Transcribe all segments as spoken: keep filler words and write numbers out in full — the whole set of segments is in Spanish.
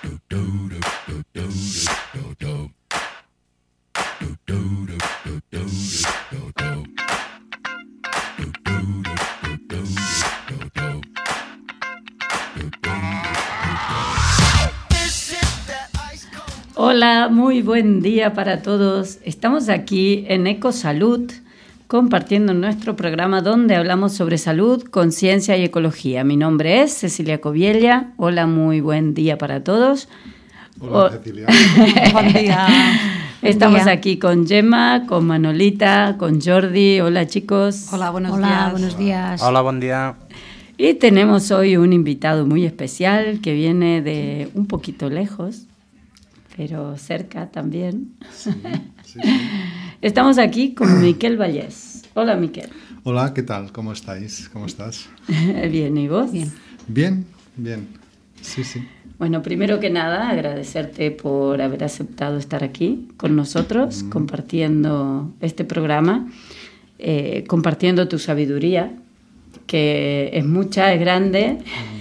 Hola, muy buen día para todos. Estamos aquí en Ecosalud compartiendo nuestro programa donde hablamos sobre salud, conciencia y ecología. Mi nombre es Cecilia Coviella. Hola, muy buen día para todos. Hola, Cecilia. Buen día. Estamos día. Aquí con Gemma, con Manolita, con Jordi. Hola, chicos. Hola, buenos Hola, días. buenos días. Hola, buen día. Y tenemos hoy un invitado muy especial que viene de un poquito lejos, pero cerca también. Sí, sí, sí. Estamos aquí con Miquel Vallés. Hola, Miquel. Hola, ¿qué tal? ¿Cómo estáis? ¿Cómo estás? Bien, ¿y vos? Bien. Bien, bien. Sí, sí. Bueno, primero que nada, agradecerte por haber aceptado estar aquí con nosotros, mm. compartiendo este programa, eh, compartiendo tu sabiduría, que es mucha, es grande.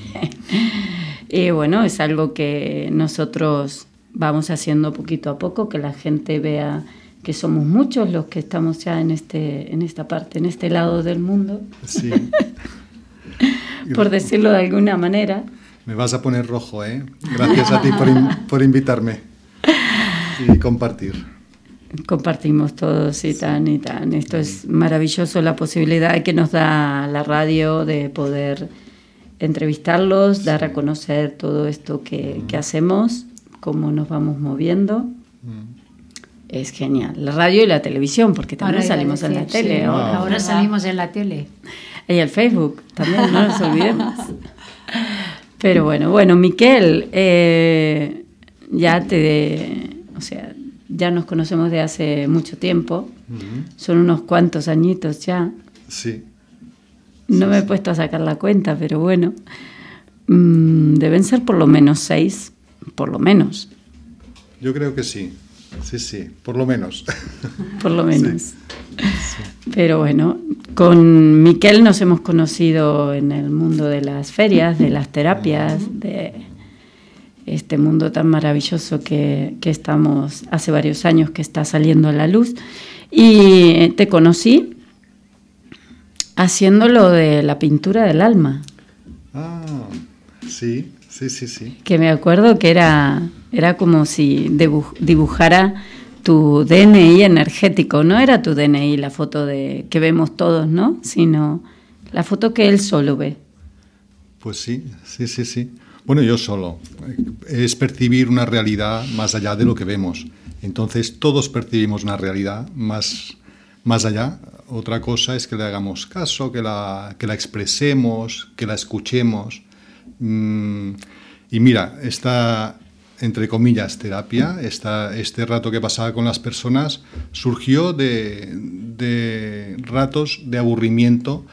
Mm. Y bueno, es algo que nosotros vamos haciendo poquito a poco, que la gente vea que somos muchos los que estamos ya en este en esta parte, en este lado del mundo. Sí. Por decirlo de alguna manera. Me vas a poner rojo, ¿eh? Gracias a ti por, in, por invitarme y compartir. Compartimos todos y tan y tan. Esto es maravilloso, la posibilidad que nos da la radio de poder entrevistarlos, sí. dar a conocer todo esto que, mm. que hacemos, cómo nos vamos moviendo. Mm. Es genial. La radio y la televisión, porque también ahora salimos decir, en la tele. Sí, ahora, ahora salimos en la tele. Y el Facebook también, no nos olvidemos. Pero bueno, bueno, Miquel, eh, ya te, o sea, ya nos conocemos de hace mucho tiempo. Uh-huh. Son unos cuantos añitos ya. Sí. No sí, me he sí. puesto a sacar la cuenta, pero bueno, mmm, deben ser por lo menos seis, por lo menos. Yo creo que sí. Sí, sí, por lo menos. Por lo menos. Sí. Sí. Pero bueno, con Miquel nos hemos conocido en el mundo de las ferias, de las terapias, de este mundo tan maravilloso que, que estamos hace varios años que está saliendo a la luz. Y te conocí haciendo lo de la pintura del alma. Ah, sí, sí, sí, sí. Que me acuerdo que era... Era como si dibujara tu D N I energético. No era tu D N I la foto de que vemos todos, ¿no? Sino la foto que él solo ve. Pues sí, sí, sí, sí. Bueno, yo solo. Es percibir una realidad más allá de lo que vemos. Entonces, todos percibimos una realidad más, más allá. Otra cosa es que le hagamos caso, que la, que la expresemos, que la escuchemos. Mm, y mira, esta... entre comillas, terapia, esta, este rato que pasaba con las personas, surgió de, de ratos de aburrimiento,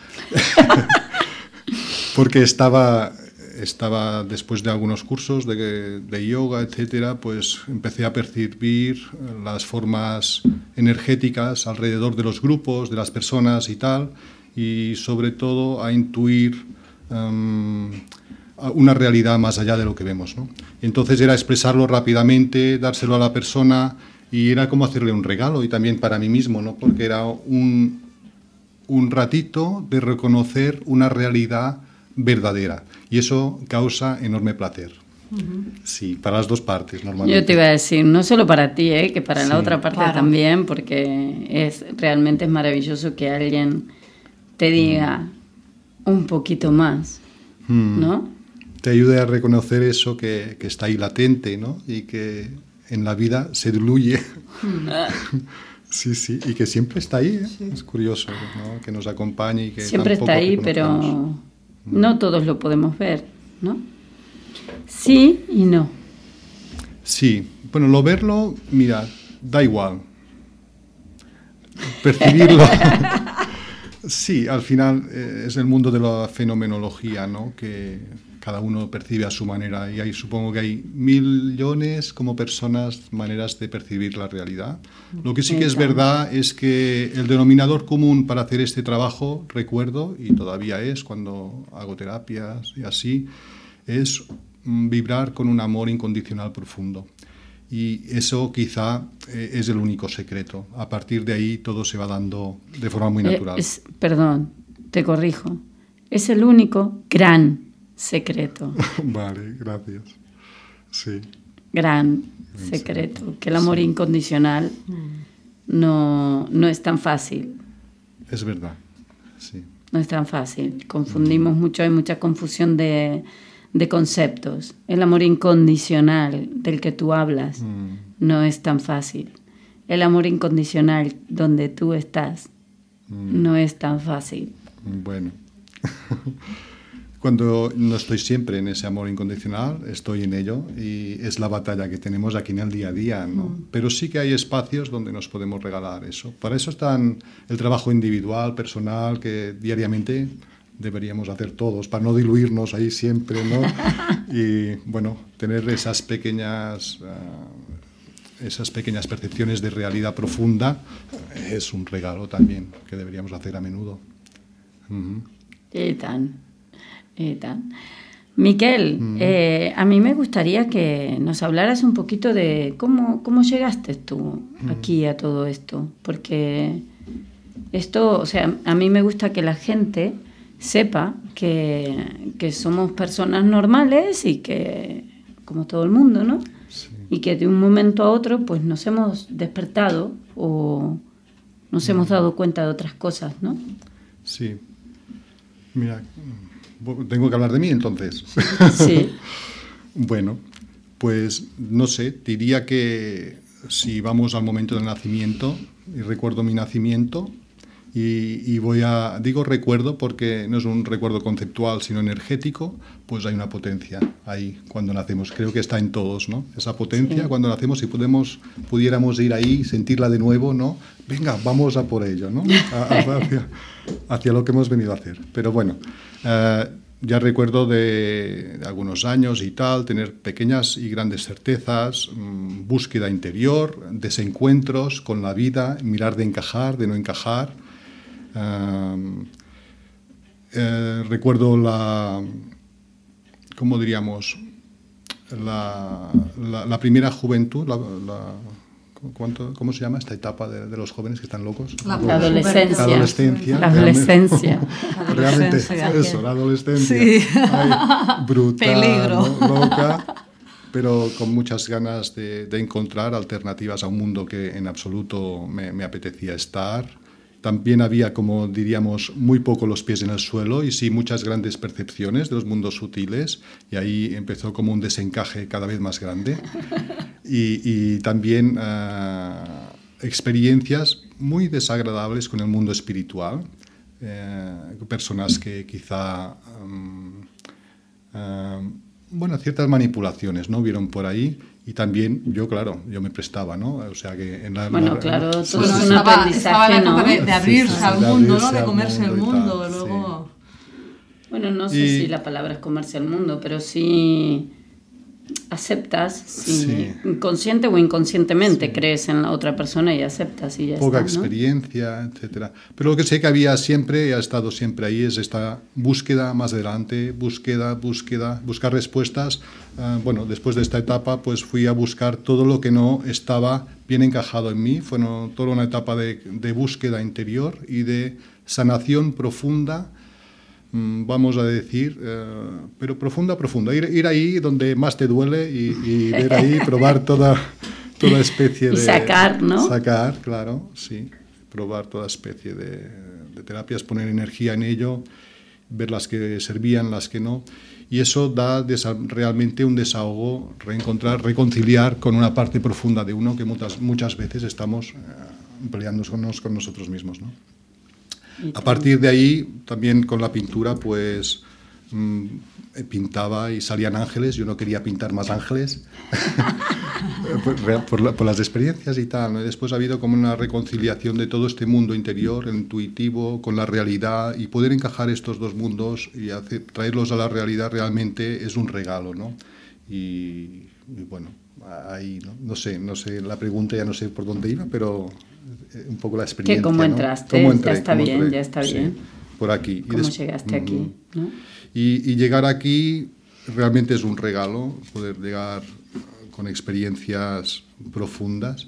porque estaba, estaba, después de algunos cursos de, de yoga, etcétera, pues empecé a percibir las formas energéticas alrededor de los grupos, de las personas y tal, y sobre todo a intuir Um, una realidad más allá de lo que vemos, ¿no? Entonces era expresarlo rápidamente, dárselo a la persona y era como hacerle un regalo y también para mí mismo, ¿no? Porque era un, un ratito de reconocer una realidad verdadera y eso causa enorme placer. Uh-huh. Sí, para las dos partes normalmente. Yo te iba a decir, no solo para ti, ¿eh? Que para sí, la otra parte claro. también, porque es realmente es maravilloso que alguien te diga mm. un poquito más, mm. ¿no? Te ayude a reconocer eso que, que está ahí latente, ¿no? Y que en la vida se diluye. Sí, sí, y que siempre está ahí, ¿eh? Sí. Es curioso, ¿no? Que nos acompañe y que siempre está ahí, pero no todos lo podemos ver, ¿no? Sí y no. Sí, bueno, lo verlo, mira, da igual. Percibirlo... Sí, al final eh, es el mundo de la fenomenología, ¿no? Que cada uno percibe a su manera y hay, supongo que hay millones como personas, maneras de percibir la realidad. Lo que sí que es verdad es que el denominador común para hacer este trabajo, recuerdo, y todavía es cuando hago terapias y así, es vibrar con un amor incondicional profundo. Y eso quizá eh, es el único secreto. A partir de ahí todo se va dando de forma muy natural. Eh, es, perdón, te corrijo. Es el único gran secreto. Vale, gracias. Sí. Gran secreto. Que el amor sí. incondicional no, no es tan fácil. Es verdad, sí. No es tan fácil. Confundimos mm. mucho, hay mucha confusión de... de conceptos. El amor incondicional del que tú hablas mm. no es tan fácil. El amor incondicional donde tú estás mm. no es tan fácil. Bueno, cuando no estoy siempre en ese amor incondicional, estoy en ello y es la batalla que tenemos aquí en el día a día, ¿no? Mm. Pero sí que hay espacios donde nos podemos regalar eso. Para eso están el trabajo individual, personal, que diariamente deberíamos hacer todos, para no diluirnos ahí siempre, ¿no? Y, bueno, tener esas pequeñas, uh, esas pequeñas percepciones de realidad profunda es un regalo también que deberíamos hacer a menudo. Uh-huh. Y tan, y tan. Miquel, uh-huh. eh, a mí me gustaría que nos hablaras un poquito de cómo, cómo llegaste tú uh-huh. aquí a todo esto, porque esto, o sea, a mí me gusta que la gente sepa que, que somos personas normales y que, como todo el mundo, ¿no? Sí. Y que de un momento a otro pues nos hemos despertado o nos mm. hemos dado cuenta de otras cosas, ¿no? Sí. Mira, tengo que hablar de mí entonces. Sí. Bueno, pues no sé, diría que si vamos al momento del nacimiento y recuerdo mi nacimiento, Y, y voy a, digo recuerdo porque no es un recuerdo conceptual sino energético, pues hay una potencia ahí cuando nacemos, creo que está en todos, ¿no? Esa potencia sí. cuando nacemos, si podemos, pudiéramos ir ahí, sentirla de nuevo, ¿no? Venga, vamos a por ello, ¿no? A, a, hacia, hacia lo que hemos venido a hacer. Pero bueno, eh, ya recuerdo de, de algunos años y tal, tener pequeñas y grandes certezas, mmm, búsqueda interior, desencuentros con la vida, mirar de encajar, de no encajar. Uh, eh, recuerdo la, ¿cómo diríamos? La, la, la primera juventud, la, la, ¿cuánto, ¿cómo se llama esta etapa de, de los jóvenes que están locos? La, la adolescencia. La adolescencia. La adolescencia. Realmente, eso, la adolescencia. Sí. Ay, brutal, peligro. ¿No? Loca, pero con muchas ganas de, de encontrar alternativas a un mundo que en absoluto me, me apetecía estar. También había, como diríamos, muy poco los pies en el suelo y sí muchas grandes percepciones de los mundos sutiles, y ahí empezó como un desencaje cada vez más grande. Y, y también uh, experiencias muy desagradables con el mundo espiritual, eh, personas que quizá, um, uh, bueno, ciertas manipulaciones, ¿no? Vieron por ahí. Y también yo, claro, yo me prestaba, ¿no? O sea que en la, bueno, la, claro, todo sí, es sí, un aprendizaje, estaba la época ¿no? de, de abrirse sí, sí, al de mundo, abrirse ¿no? De al comerse mundo el mundo, tal, luego... Sí. Bueno, no sé y... si la palabra es comerse el mundo, pero sí aceptas, sí, sí. inconsciente o inconscientemente sí. crees en la otra persona y aceptas y ya Poca está, ¿no? experiencia, etcétera. Pero lo que sé que había siempre y ha estado siempre ahí es esta búsqueda más adelante, búsqueda, búsqueda, buscar respuestas. Uh, bueno, después de esta etapa pues fui a buscar todo lo que no estaba bien encajado en mí. Fue no, toda una etapa de, de búsqueda interior y de sanación profunda, vamos a decir, uh, pero profunda, profunda. Ir, ir ahí donde más te duele y, y ver ahí, probar toda, toda especie de... Y sacar, ¿no? Sacar, claro, sí. Probar toda especie de, de terapias, poner energía en ello, ver las que servían, las que no. Y eso da desa- realmente un desahogo, reencontrar, reconciliar con una parte profunda de uno que muchas, muchas veces estamos uh, peleándonos con nosotros mismos, ¿no? A partir de ahí, también con la pintura, pues mmm, pintaba y salían ángeles. Yo no quería pintar más ángeles por, por, la, por las experiencias y tal, ¿no? Y después ha habido como una reconciliación de todo este mundo interior, el intuitivo, con la realidad, y poder encajar estos dos mundos y hacer, traerlos a la realidad realmente es un regalo, ¿no? Y, y bueno, ahí, ¿no? No sé, no sé, la pregunta ya no sé por dónde iba, pero... un poco la experiencia, que cómo entraste, ¿no? ¿Cómo entré, ya está cómo bien, entré? ya está bien. Sí, por aquí. ¿Cómo y des- llegaste uh-huh. aquí? ¿No? Y, y llegar aquí, realmente es un regalo poder llegar con experiencias profundas.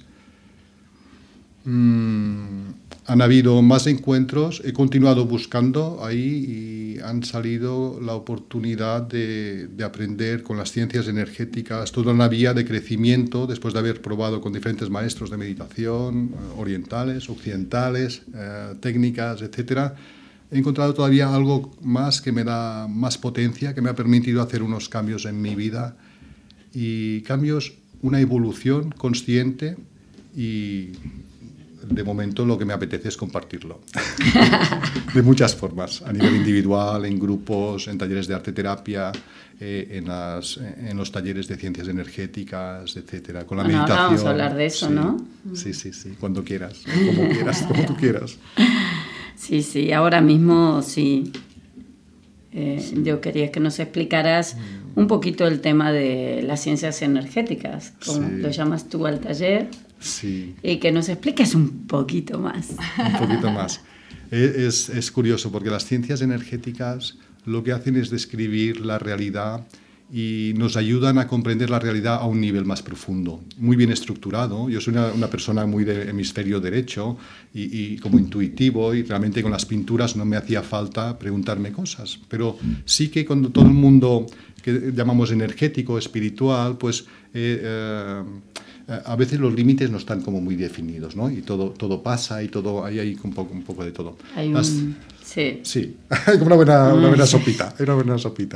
Mm, han habido más encuentros, he continuado buscando ahí y han salido la oportunidad de, de aprender con las ciencias energéticas, toda una vía de crecimiento después de haber probado con diferentes maestros de meditación, orientales, occidentales, eh, técnicas, etcétera. He encontrado todavía algo más que me da más potencia, que me ha permitido hacer unos cambios en mi vida y cambios, una evolución consciente y de momento lo que me apetece es compartirlo. De muchas formas, a nivel individual, en grupos, en talleres de arte terapia, eh, en, las, en los talleres de ciencias energéticas, etcétera. Con la bueno, meditación. Ahora vamos a hablar de eso, sí, ¿no? Sí, sí, sí, cuando quieras, como quieras, como tú quieras. Sí, sí, ahora mismo sí. Eh, sí. Yo quería que nos explicaras mm. un poquito el tema de las ciencias energéticas, como sí. lo llamas tú al taller. Sí. Y que nos expliques un poquito más. Un poquito más. Es, es curioso porque las ciencias energéticas lo que hacen es describir la realidad y nos ayudan a comprender la realidad a un nivel más profundo, muy bien estructurado. Yo soy una, una persona muy de hemisferio derecho y, y como intuitivo, y realmente con las pinturas no me hacía falta preguntarme cosas, pero sí que cuando todo el mundo que llamamos energético, espiritual, pues eh, eh, a veces los límites no están como muy definidos, ¿no? Y todo, todo pasa y todo, ahí hay un poco, un poco de todo. Hay un... Las... Sí. Sí, hay como una buena, una buena sopita, una buena sopita.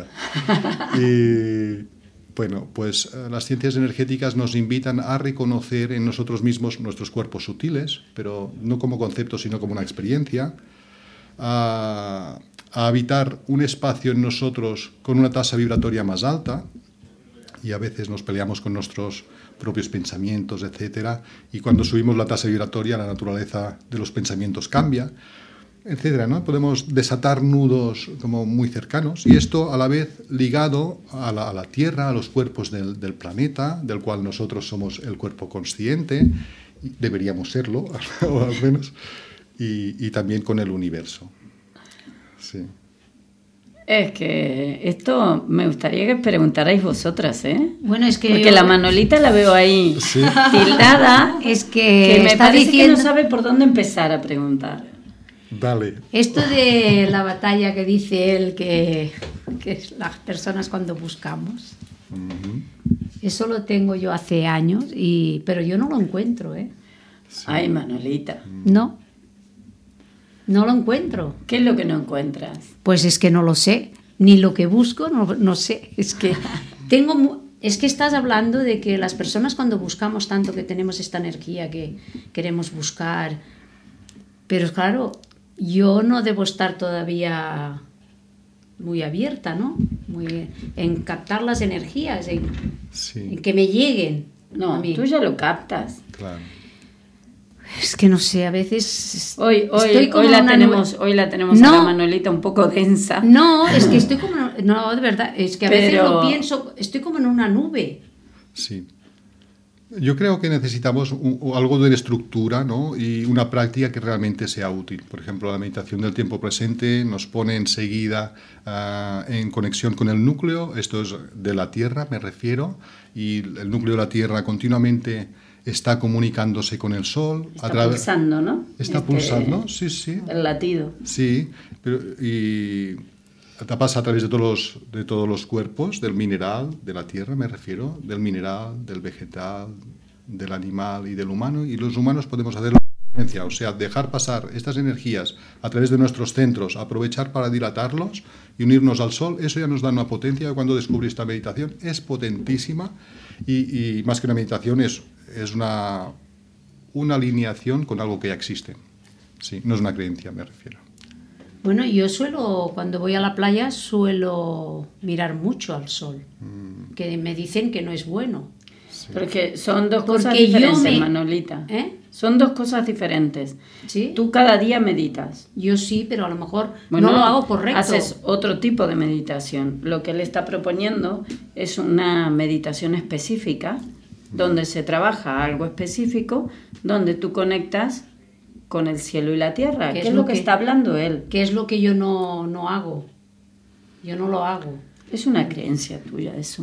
Y bueno, pues las ciencias energéticas nos invitan a reconocer en nosotros mismos nuestros cuerpos sutiles, pero no como concepto, sino como una experiencia, a, a habitar un espacio en nosotros con una tasa vibratoria más alta, y a veces nos peleamos con nuestros propios pensamientos, etcétera, y cuando subimos la tasa vibratoria, la naturaleza de los pensamientos cambia, etcétera, ¿no? Podemos desatar nudos como muy cercanos, y esto a la vez ligado a la, a la Tierra, a los cuerpos del, del planeta, del cual nosotros somos el cuerpo consciente, y deberíamos serlo, o al menos, y, y también con el universo. Sí. Es que esto me gustaría que preguntarais vosotras, ¿eh? Bueno, es que porque yo... la Manolita la veo ahí sí. tildada, es que, que me está parece diciendo... que no sabe por dónde empezar a preguntar. Dale. Esto de la batalla que dice él, que, que es las personas cuando buscamos, uh-huh. eso lo tengo yo hace años, y pero yo no lo encuentro, ¿eh? Sí. Ay, Manolita. No. No lo encuentro. ¿Qué es lo que no encuentras? Pues es que no lo sé. Ni lo que busco, no, no sé. Es que tengo... Es que estás hablando de que las personas cuando buscamos tanto, que tenemos esta energía que queremos buscar... Pero claro, yo no debo estar todavía muy abierta, ¿no? Muy, en captar las energías, en, sí. en que me lleguen. No, a mí. Tú ya lo captas. Claro. Es que no sé, a veces hoy hoy estoy como hoy la tenemos nube. hoy la tenemos no, a la Manolita un poco densa. No, es que estoy como no, de verdad, es que a Pero... veces lo pienso, estoy como en una nube. Sí. Yo creo que necesitamos un, algo de estructura, ¿no? Y una práctica que realmente sea útil. Por ejemplo, la meditación del tiempo presente nos pone enseguida uh, en conexión con el núcleo, esto es de la Tierra, me refiero, y el núcleo de la Tierra continuamente está comunicándose con el Sol. Está través... pulsando, ¿no? Está este, pulsando, sí, sí. El latido. Sí, pero, y pasa a través de todos, los, de todos los cuerpos, del mineral, de la Tierra me refiero, del mineral, del vegetal, del animal y del humano, y los humanos podemos hacer la diferencia, o sea, dejar pasar estas energías a través de nuestros centros, aprovechar para dilatarlos y unirnos al Sol. Eso ya nos da una potencia. Cuando descubrí esta meditación es potentísima, y, y más que una meditación es es una, una alineación con algo que ya existe. Sí, no es una creencia, me refiero. Bueno, yo suelo, cuando voy a la playa, suelo mirar mucho al sol, mm. que me dicen que no es bueno. Sí. Porque son dos cosas Porque diferentes, me... Manolita. ¿Eh? Son dos cosas diferentes. ¿Sí? Tú cada día meditas. Yo sí, pero a lo mejor bueno, no lo hago correcto. Haces otro tipo de meditación. Lo que él está proponiendo es una meditación específica, donde se trabaja algo específico, donde tú conectas con el cielo y la tierra. ¿Qué, ¿Qué es lo que, que está hablando él? ¿Qué es lo que yo no, no hago? Yo no lo hago. Es una creencia tuya eso.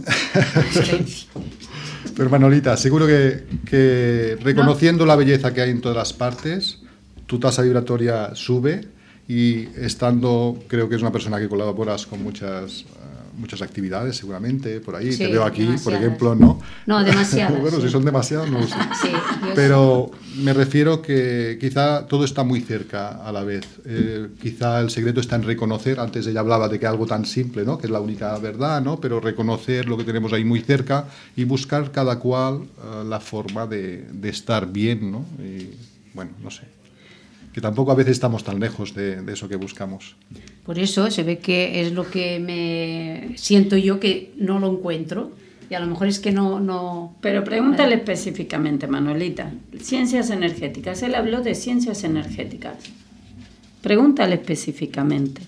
Pero Manolita, seguro que, que reconociendo no. la belleza que hay en todas las partes, tu tasa vibratoria sube y estando, creo que es una persona que colaboras con muchas... muchas actividades seguramente por ahí, sí, te veo aquí, por ejemplo, ¿no? No, demasiadas. Bueno, sí. si son demasiadas, no lo sé. Sí, pero sí. me refiero que quizá todo está muy cerca a la vez. Eh, quizá el secreto está en reconocer, antes ella hablaba de que algo tan simple, ¿no? Que es la única verdad, ¿no? Pero reconocer lo que tenemos ahí muy cerca y buscar cada cual uh, la forma de, de estar bien, ¿no? Y, bueno, no sé. Que tampoco a veces estamos tan lejos de, de eso que buscamos. Por eso se ve que es lo que me siento yo que no lo encuentro y a lo mejor es que no... no... Pero pregúntale específicamente, Manuelita, ciencias energéticas, él habló de ciencias energéticas. Pregúntale específicamente.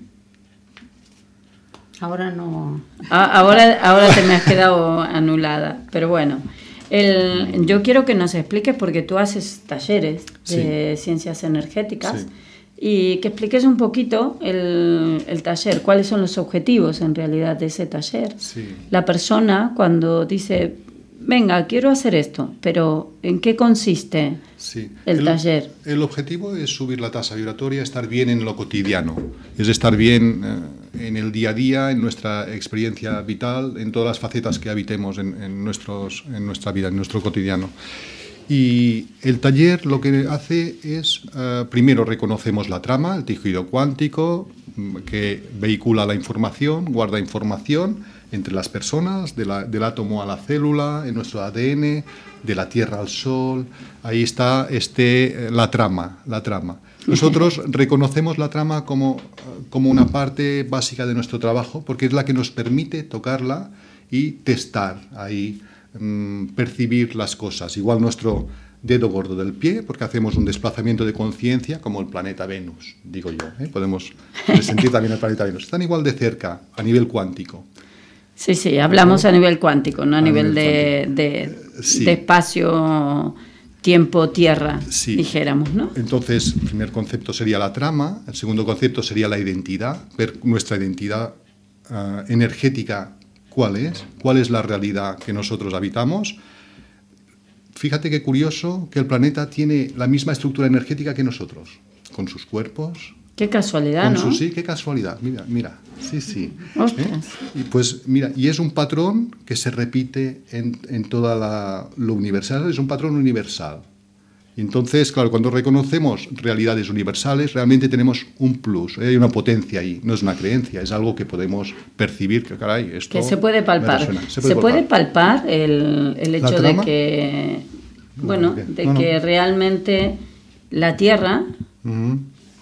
Ahora no... Ahora, ahora te me has quedado anulada, pero bueno... El, yo quiero que nos expliques, porque tú haces talleres de sí. ciencias energéticas, sí. y que expliques un poquito el, el taller, cuáles son los objetivos en realidad de ese taller. Sí. La persona cuando dice, venga, quiero hacer esto, pero ¿en qué consiste sí. el, el taller? El objetivo es subir la tasa vibratoria, estar bien en lo cotidiano, es estar bien eh, en el día a día, en nuestra experiencia vital, en todas las facetas que habitemos en, en, nuestros, en nuestra vida, en nuestro cotidiano. Y el taller lo que hace es, uh, primero reconocemos la trama, el tejido cuántico, que vehicula la información, guarda información entre las personas, de la, del átomo a la célula, en nuestro A D N, de la Tierra al Sol. Ahí está este, la trama, la trama. Nosotros reconocemos la trama como, como una parte básica de nuestro trabajo, porque es la que nos permite tocarla y testar ahí, mmm, percibir las cosas. Igual nuestro dedo gordo del pie, porque hacemos un desplazamiento de conciencia como el planeta Venus, digo yo. ¿eh? Podemos sentir también el planeta Venus. Están igual de cerca, a nivel cuántico. Sí, sí, hablamos a nivel cuántico, no a, a nivel, nivel de, de, sí. de espacio, tiempo, tierra, sí. dijéramos, ¿no? Entonces, el primer concepto sería la trama, el segundo concepto sería la identidad, ver nuestra identidad uh, energética, ¿cuál es? ¿Cuál es la realidad que nosotros habitamos? Fíjate qué curioso que el planeta tiene la misma estructura energética que nosotros, con sus cuerpos. Qué casualidad, con ¿no? Su, sí, qué casualidad. Mira, mira, sí, sí. Ostras. ¿Eh? Y pues mira, y es un patrón que se repite en, en toda la, lo universal, es un patrón universal. Y entonces, claro, cuando reconocemos realidades universales, realmente tenemos un plus, ¿eh? Hay una potencia ahí, no es una creencia, es algo que podemos percibir, que caray, esto que se puede palpar. Se puede, se puede palpar, palpar el, el hecho de que, bueno, de no, que no. realmente la Tierra... Uh-huh.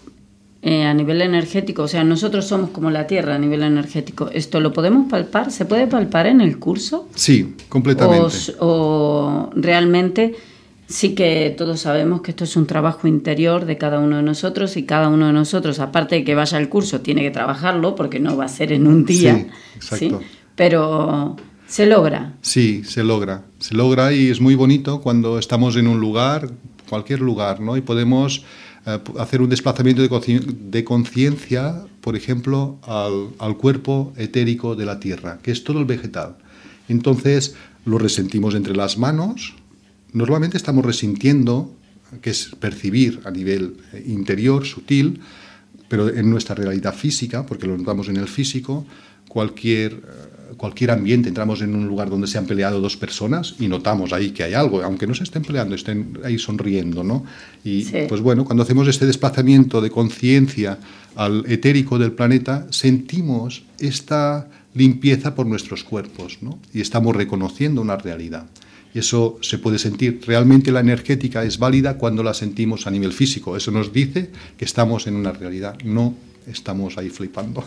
Eh, a nivel energético, o sea, nosotros somos como la Tierra a nivel energético. ¿Esto lo podemos palpar? ¿Se puede palpar en el curso? Sí, completamente. O, o realmente sí que todos sabemos que esto es un trabajo interior de cada uno de nosotros y cada uno de nosotros, aparte de que vaya al curso, tiene que trabajarlo porque no va a ser en un día. Sí, exacto. ¿sí? Pero se logra. Sí, se logra. Se logra y es muy bonito cuando estamos en un lugar, cualquier lugar, ¿no? Y podemos... hacer un desplazamiento de conciencia, por ejemplo, al, al cuerpo etérico de la Tierra, que es todo el vegetal. Entonces, lo resentimos entre las manos. Normalmente estamos resintiendo, que es percibir a nivel interior, sutil, pero en nuestra realidad física, porque lo notamos en el físico, cualquier... cualquier ambiente, entramos en un lugar donde se han peleado dos personas y notamos ahí que hay algo, aunque no se estén peleando, estén ahí sonriendo, ¿no? Y sí. pues bueno, cuando hacemos este desplazamiento de conciencia al etérico del planeta, sentimos esta limpieza por nuestros cuerpos, ¿no? Y estamos reconociendo una realidad. Y eso se puede sentir. Realmente la energética es válida cuando la sentimos a nivel físico. Eso nos dice que estamos en una realidad, no estamos ahí flipando.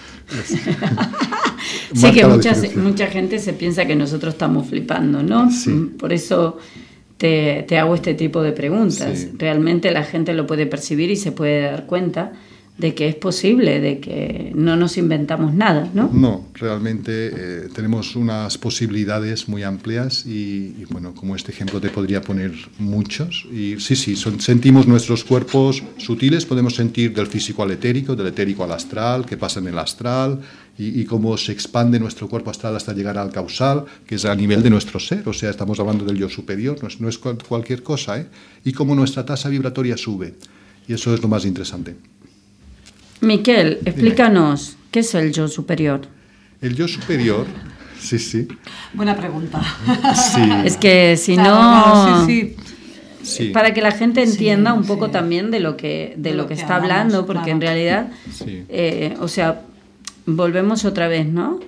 Sí, que mucha, mucha gente se piensa que nosotros estamos flipando, ¿no? Sí. Por eso te, te hago este tipo de preguntas. Sí. Realmente la gente lo puede percibir y se puede dar cuenta de que es posible, de que no nos inventamos nada, ¿no? No, realmente eh, tenemos unas posibilidades muy amplias y, y, bueno, como este ejemplo te podría poner muchos. Y sí, sí, son, sentimos nuestros cuerpos sutiles, podemos sentir del físico al etérico, del etérico al astral, qué pasa en el astral y, y cómo se expande nuestro cuerpo astral hasta llegar al causal, que es a nivel de nuestro ser, o sea, estamos hablando del yo superior, no es, no es cualquier cosa, ¿eh? Y cómo nuestra tasa vibratoria sube. Y eso es lo más interesante. Miquel, explícanos, Dime. ¿Qué es el yo superior? El yo superior, sí, sí. Buena pregunta. Sí. Es que si claro, no... Claro, sí, sí. Sí. Para que la gente entienda sí, un poco sí. también de lo que, de, de lo que, que está hablamos, hablando, porque claro. en realidad, sí. eh, o sea, volvemos otra vez, ¿no?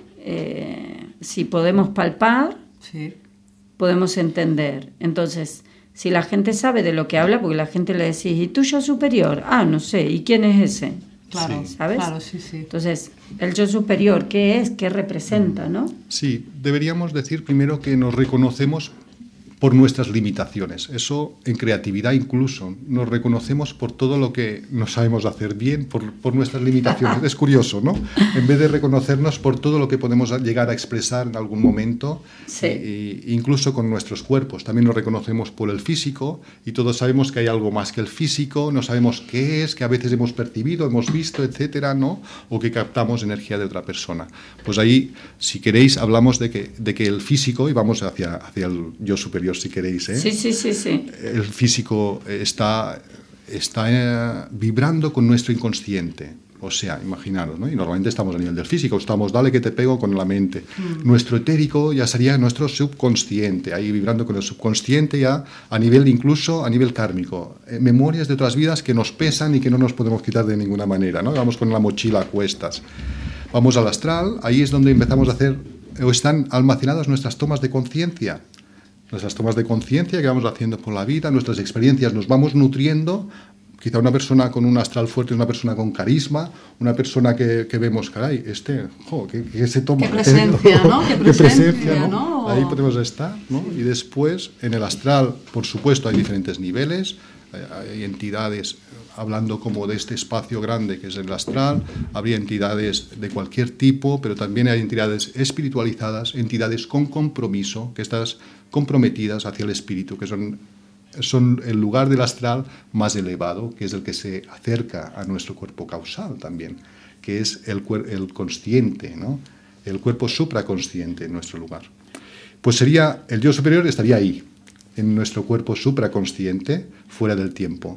Eh, si podemos palpar, sí. podemos entender. Entonces, si la gente sabe de lo que habla, porque la gente le decís, ¿y tu yo superior? Ah, no sé, ¿y quién es ese? Claro, sí. ¿Sabes? Claro, sí, sí. Entonces, el yo superior, ¿qué es? ¿Qué representa, no? Sí, deberíamos decir primero que nos reconocemos por nuestras limitaciones. Eso en creatividad incluso. Nos reconocemos por todo lo que no sabemos hacer bien, por, por nuestras limitaciones. Es curioso, ¿no? En vez de reconocernos por todo lo que podemos llegar a expresar en algún momento, sí. e, incluso con nuestros cuerpos. También nos reconocemos por el físico y todos sabemos que hay algo más que el físico, no sabemos qué es, que a veces hemos percibido, hemos visto, etcétera, ¿no? O que captamos energía de otra persona. Pues ahí, si queréis, hablamos de que, de que el físico, y vamos hacia, hacia el yo superior, si queréis, ¿eh? Sí, sí, sí, sí. El físico está, está eh, vibrando con nuestro inconsciente. O sea, imaginaros, ¿no? Y normalmente estamos a nivel del físico, estamos, dale que te pego con la mente. Mm. Nuestro etérico ya sería nuestro subconsciente, ahí vibrando con el subconsciente ya a nivel incluso, a nivel kármico. Eh, memorias de otras vidas que nos pesan y que no nos podemos quitar de ninguna manera, ¿no? Vamos con la mochila a cuestas. Vamos al astral, ahí es donde empezamos a hacer, o están almacenadas nuestras tomas de conciencia. Nuestras tomas de conciencia que vamos haciendo por la vida, nuestras experiencias, nos vamos nutriendo. Quizá una persona con un astral fuerte es una persona con carisma, una persona que, que vemos, caray, este, jo, que, que se toma. Qué presencia, ¿no? Qué presencia, Qué presencia, ¿no? ¿no? Ahí podemos estar, ¿no? Y después, en el astral, por supuesto, hay diferentes niveles, hay entidades, hablando como de este espacio grande que es el astral, habría entidades de cualquier tipo, pero también hay entidades espiritualizadas, entidades con compromiso, que estás comprometidas hacia el espíritu, que son, son el lugar del astral más elevado, que es el que se acerca a nuestro cuerpo causal también, que es el, el consciente, ¿no? El cuerpo supraconsciente en nuestro lugar. Pues sería, el yo superior estaría ahí, en nuestro cuerpo supraconsciente, fuera del tiempo.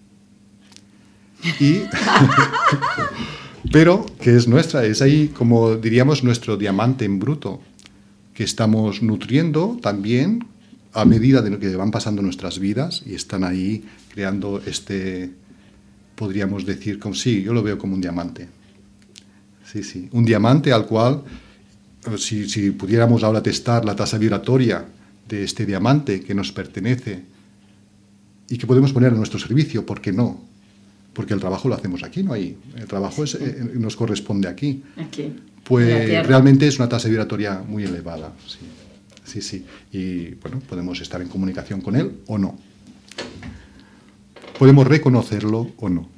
Y, pero que es nuestra, es ahí, como diríamos, nuestro diamante en bruto, que estamos nutriendo también a medida de que van pasando nuestras vidas y están ahí creando este, podríamos decir, como, sí, yo lo veo como un diamante. Sí, sí, un diamante al cual, si, si pudiéramos ahora testar la tasa vibratoria de este diamante que nos pertenece y que podemos poner a nuestro servicio, ¿por qué no? Porque el trabajo lo hacemos aquí, no ahí. El trabajo es, eh, nos corresponde aquí. Aquí. Pues realmente es una tasa vibratoria muy elevada. Sí, sí, sí. Y bueno, podemos estar en comunicación con él o no. Podemos reconocerlo o no.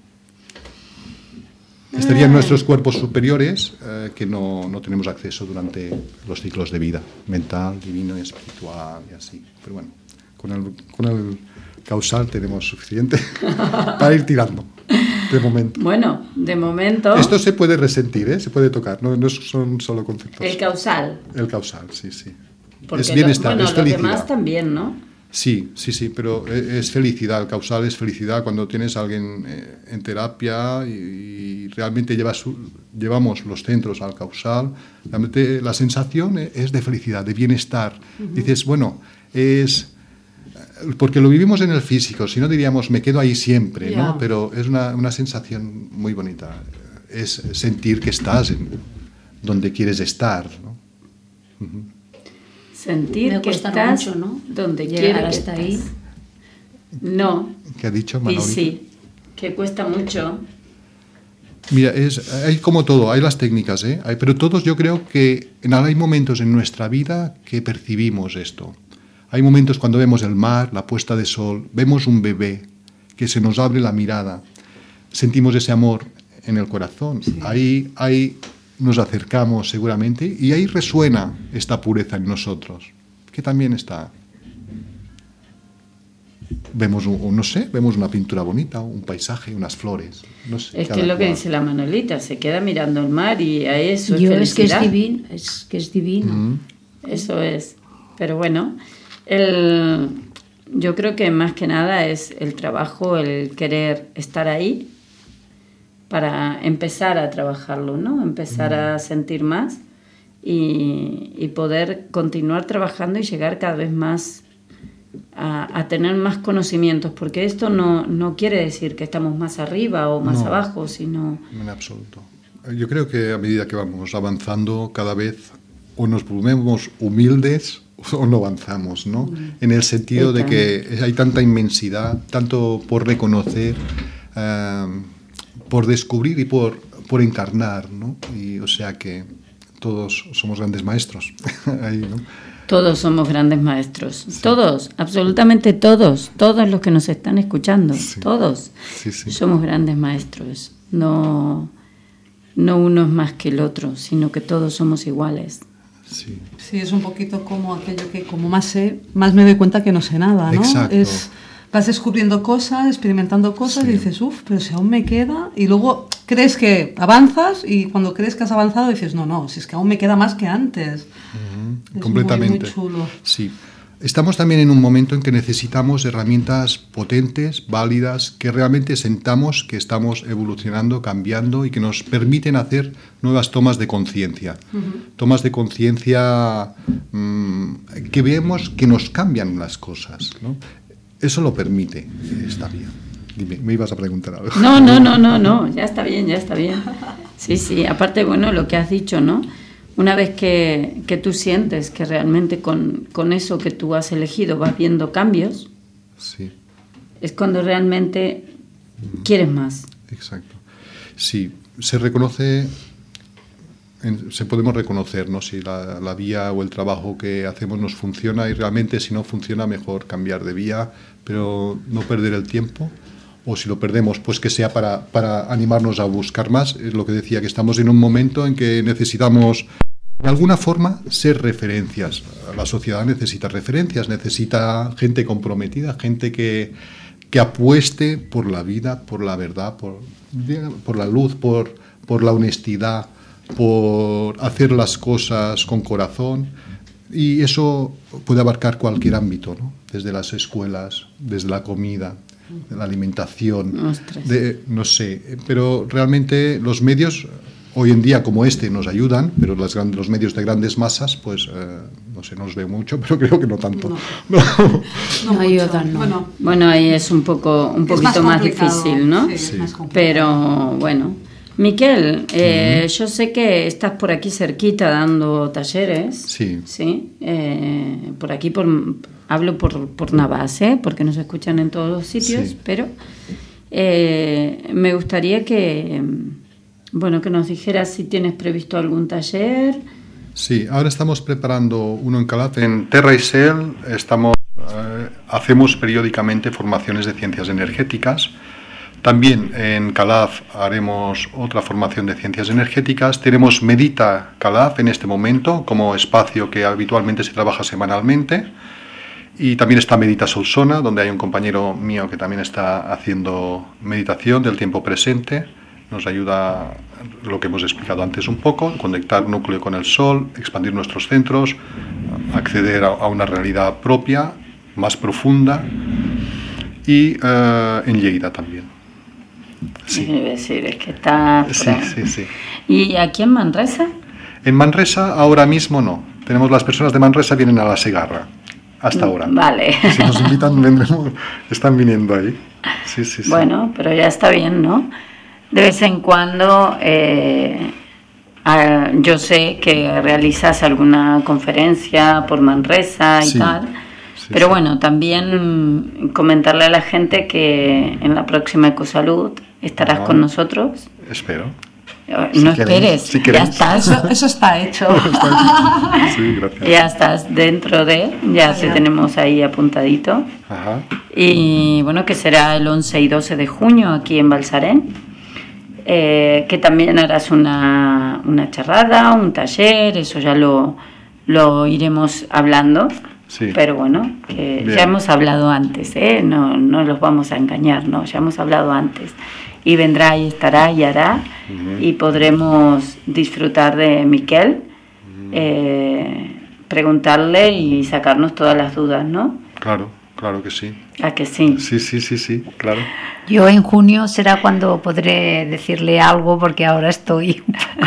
Estarían nuestros cuerpos superiores eh, que no, no tenemos acceso durante los ciclos de vida, mental, divino y espiritual y así. Pero bueno, con el, con el causal tenemos suficiente para ir tirando, de momento. Bueno, de momento... Esto se puede resentir, ¿eh? Se puede tocar, no, no son solo conceptos. El causal. El causal, sí, sí. Porque es bienestar, lo, bueno, es felicidad. Los demás también, ¿no? Sí, sí, sí, pero es felicidad, el causal es felicidad cuando tienes a alguien en terapia y, y realmente llevas, llevamos los centros al causal, realmente la sensación es de felicidad, de bienestar. Uh-huh. Dices, bueno, es... porque lo vivimos en el físico, si no diríamos me quedo ahí siempre, yeah. ¿no? Pero es una, una sensación muy bonita, es sentir que estás en donde quieres estar, ¿no? Uh-huh. Sentir que estás mucho, ¿no? donde llegar quieres hasta ahí. No. ¿Qué ha dicho Manoli? Y sí, que cuesta mucho. Mira, es, hay como todo, hay las técnicas, ¿eh? Hay, pero todos yo creo que en, hay momentos en nuestra vida que percibimos esto. Hay momentos cuando vemos el mar, la puesta de sol, vemos un bebé, que se nos abre la mirada, sentimos ese amor en el corazón. Sí. Ahí, ahí nos acercamos seguramente y ahí resuena esta pureza en nosotros, que también está. Vemos, un, no sé, vemos una pintura bonita, un paisaje, unas flores. No sé, es que es lo que dice la Manolita, se queda mirando el mar y a eso Yo es felicidad. Es que es divino, es que es divino. Mm. Eso es. Pero bueno, el, yo creo que más que nada es el trabajo, el querer estar ahí para empezar a trabajarlo, ¿no? Empezar mm. a sentir más y, y poder continuar trabajando y llegar cada vez más A, a tener más conocimientos, porque esto no, no quiere decir que estamos más arriba o más no, abajo, sino... En absoluto. Yo creo que a medida que vamos avanzando, cada vez o nos volvemos humildes o no avanzamos, ¿no? Mm. En el sentido de que hay tanta inmensidad, tanto por reconocer, eh, por descubrir y por, por encarnar, ¿no? Y, o sea que todos somos grandes maestros ahí, ¿no? Todos somos grandes maestros, sí. Todos, absolutamente todos, todos los que nos están escuchando, sí. Todos sí, sí. Somos grandes maestros, no, no uno es más que el otro, sino que todos somos iguales. Sí. Sí, es un poquito como aquello que como más sé, más me doy cuenta que no sé nada, ¿no? Exacto. Es, vas descubriendo cosas, experimentando cosas, sí. Y dices, uff, pero si aún me queda, y luego crees que avanzas y cuando crees que has avanzado dices, no, no, si es que aún me queda más que antes. Uh-huh. Es completamente. Muy, muy chulo. Sí. Estamos también en un momento en que necesitamos herramientas potentes, válidas, que realmente sentamos que estamos evolucionando, cambiando y que nos permiten hacer nuevas tomas de conciencia. Uh-huh. Tomas de conciencia mmm, que vemos que nos cambian las cosas, ¿no? Eso lo permite esta vía. Dime, me ibas a preguntar algo. No, no, no, no, no, ya está bien, ya está bien. Sí, sí, aparte, bueno, lo que has dicho, ¿no? Una vez que, que tú sientes que realmente con, con eso que tú has elegido vas viendo cambios, sí. Es cuando realmente mm. quieres más. Exacto. Sí, se reconoce, en, se podemos reconocer, ¿no? Si la, la vía o el trabajo que hacemos nos funciona y realmente si no funciona mejor cambiar de vía, pero no perder el tiempo. O si lo perdemos, pues que sea para, para animarnos a buscar más. Es lo que decía, que estamos en un momento en que necesitamos, de alguna forma, ser referencias. La sociedad necesita referencias, necesita gente comprometida, gente que, que apueste por la vida, por la verdad, por, por la luz, por, por la honestidad, por hacer las cosas con corazón. Y eso puede abarcar cualquier ámbito, ¿no? Desde las escuelas, desde la comida, de la alimentación, de, no sé, pero realmente los medios hoy en día como este nos ayudan, pero las grandes, los medios de grandes masas, pues eh, no sé, no los veo mucho, pero creo que no tanto. No, no, no, no ayudan, no. Bueno, bueno, ahí es un poco, un poquito más, más difícil, ¿no? Sí, sí. Es más pero bueno. Miquel, eh, uh-huh. Yo sé que estás por aquí cerquita dando talleres. Sí. Sí. Eh, por aquí por hablo por, por Navas, ¿eh? Porque nos escuchan en todos los sitios, sí. Pero eh, me gustaría que, bueno, que nos dijeras si tienes previsto algún taller. Sí, ahora estamos preparando uno en Calaf. En Terra y Cel estamos, eh, hacemos periódicamente formaciones de ciencias energéticas. También en Calaf haremos otra formación de ciencias energéticas. Tenemos Medita Calaf en este momento como espacio que habitualmente se trabaja semanalmente. Y también está Medita Solsona, donde hay un compañero mío que también está haciendo meditación del tiempo presente. Nos ayuda, lo que hemos explicado antes un poco, conectar núcleo con el sol, expandir nuestros centros, acceder a, a una realidad propia, más profunda. Y uh, en Lleida también. Sí. Es decir, es que está... Sí, sí, sí. ¿Y aquí en Manresa? En Manresa ahora mismo no. Tenemos las personas de Manresa vienen a la Segarra. Hasta ahora. Vale. Si nos invitan, vendremos, están viniendo ahí. Sí, sí, sí. Bueno, pero ya está bien, ¿no? De vez en cuando, eh, a, yo sé que realizas alguna conferencia por Manresa y sí, tal, sí, pero sí. Bueno, también comentarle a la gente que en la próxima Ecosalud estarás Ajá. con nosotros. Espero. Si no esperes, si ya estás. Eso, eso está hecho. Sí, gracias. Ya estás dentro de, ya te tenemos ahí apuntadito. Ajá. Y bueno, que será el once y doce de junio aquí en Balsarén. eh, que también harás una, una charrada, un taller, eso ya lo, lo iremos hablando. Sí. Pero bueno, que Bien. ya hemos hablado antes, ¿eh? No, no los vamos a engañar, no, ya hemos hablado antes. Y vendrá y estará y hará, uh-huh. y podremos disfrutar de Miquel, uh-huh. eh, preguntarle y sacarnos todas las dudas, ¿no? Claro, claro que sí. ¿A que sí? Sí, sí, sí, sí, claro. Yo en junio será cuando podré decirle algo, porque ahora estoy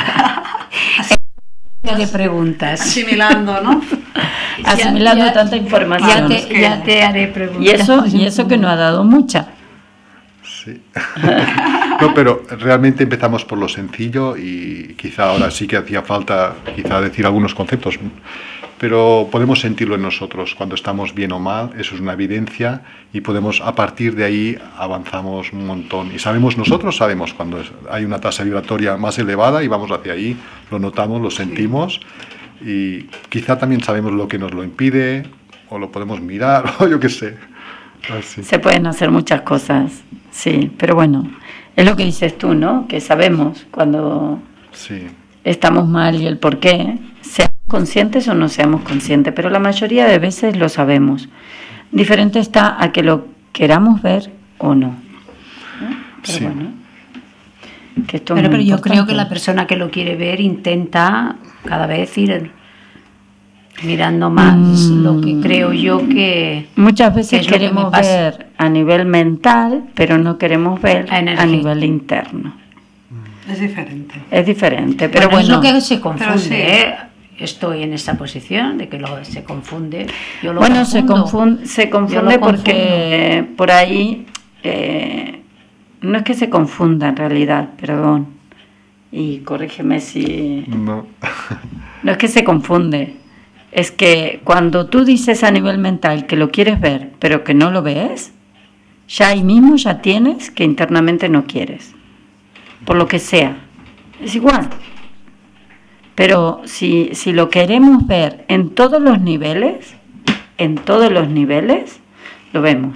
de preguntas. Asimilando, ¿no? Asimilando ya, tanta información. Ya te, ya te haré preguntas. Y eso, y eso que no ha dado mucha. Sí. No, pero realmente empezamos por lo sencillo y quizá ahora sí que hacía falta quizá decir algunos conceptos, pero podemos sentirlo en nosotros cuando estamos bien o mal, eso es una evidencia y podemos a partir de ahí avanzamos un montón y sabemos nosotros, sabemos cuando hay una tasa vibratoria más elevada y vamos hacia ahí, lo notamos, lo sentimos y quizá también sabemos lo que nos lo impide o lo podemos mirar o yo qué sé. Así. Se pueden hacer muchas cosas, sí, pero bueno, es lo que dices tú, ¿no? Que sabemos cuando sí. estamos mal y el por qué, seamos conscientes o no seamos conscientes, pero la mayoría de veces lo sabemos. Diferente está a que lo queramos ver o no. ¿Eh? Pero sí. bueno, que esto pero, es muy pero yo importante. creo que la persona que lo quiere ver intenta cada vez ir mirando más mm. lo que creo yo que muchas veces que queremos que ver a nivel mental, pero no queremos ver a, a nivel interno. Es diferente. Es diferente, pero bueno, bueno. Es lo que se confunde, sí. ¿eh? Estoy en esa posición de que lo, se confunde. Yo lo bueno, confundo. se confunde, se confunde porque confundo. Por ahí eh, no es que se confunda en realidad, perdón, y corrígeme si... No. No es que se confunde. Es que cuando tú dices a nivel mental que lo quieres ver, pero que no lo ves, ya ahí mismo ya tienes que internamente no quieres. Por lo que sea. Es igual. Pero si, si lo queremos ver en todos los niveles, en todos los niveles, lo vemos.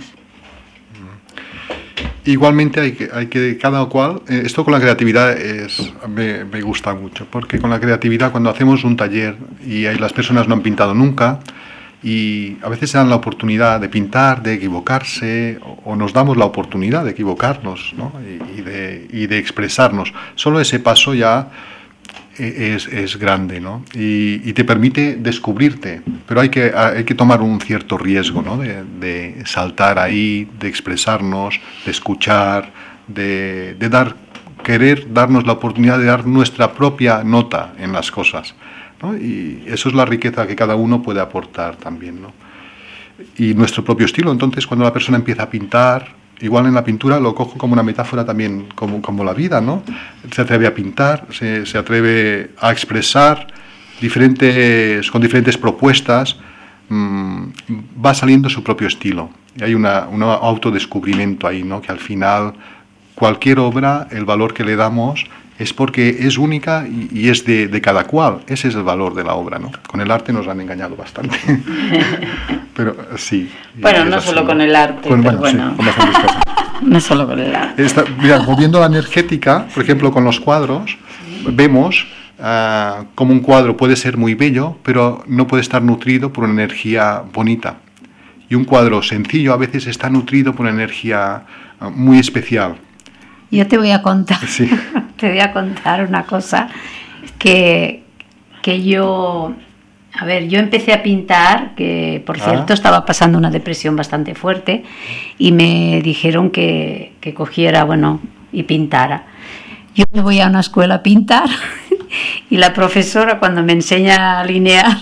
Igualmente hay que, hay que cada cual, eh, esto con la creatividad es, me, me gusta mucho, porque con la creatividad cuando hacemos un taller y ahí las personas no han pintado nunca y a veces se dan la oportunidad de pintar, de equivocarse o, o nos damos la oportunidad de equivocarnos, ¿no? y, y, de, y de expresarnos, solo ese paso ya es, es grande, ¿no? y, y te permite descubrirte, pero hay que, hay que tomar un cierto riesgo, ¿no? de, de saltar ahí, de expresarnos, de escuchar, de, de dar, querer darnos la oportunidad de dar nuestra propia nota en las cosas, ¿no? Y eso es la riqueza que cada uno puede aportar también, ¿no? Y nuestro propio estilo. Entonces cuando la persona empieza a pintar, igual en la pintura lo cojo como una metáfora también, como, como la vida, ¿no? Se atreve a pintar, se, se atreve a expresar diferentes, con diferentes propuestas, mmm, va saliendo su propio estilo. Y hay una, un autodescubrimiento ahí, ¿no? Que al final cualquier obra, el valor que le damos es porque es única y, y es de, de cada cual. Ese es el valor de la obra, ¿no? Con el arte nos han engañado bastante. Pero sí. Bueno, no solo con el arte, con, pero bueno. bueno. Sí, no solo con el arte. Esta, mira, moviendo la energética, por ejemplo, con los cuadros, vemos uh, como un cuadro puede ser muy bello, pero no puede estar nutrido por una energía bonita. Y un cuadro sencillo a veces está nutrido por una energía uh, muy especial. Yo te voy a contar, sí. te voy a contar una cosa que, que yo, a ver, yo empecé a pintar, que por cierto ah. estaba pasando una depresión bastante fuerte y me dijeron que, que cogiera, bueno, y pintara. Yo me voy a una escuela a pintar y la profesora cuando me enseña a alinear,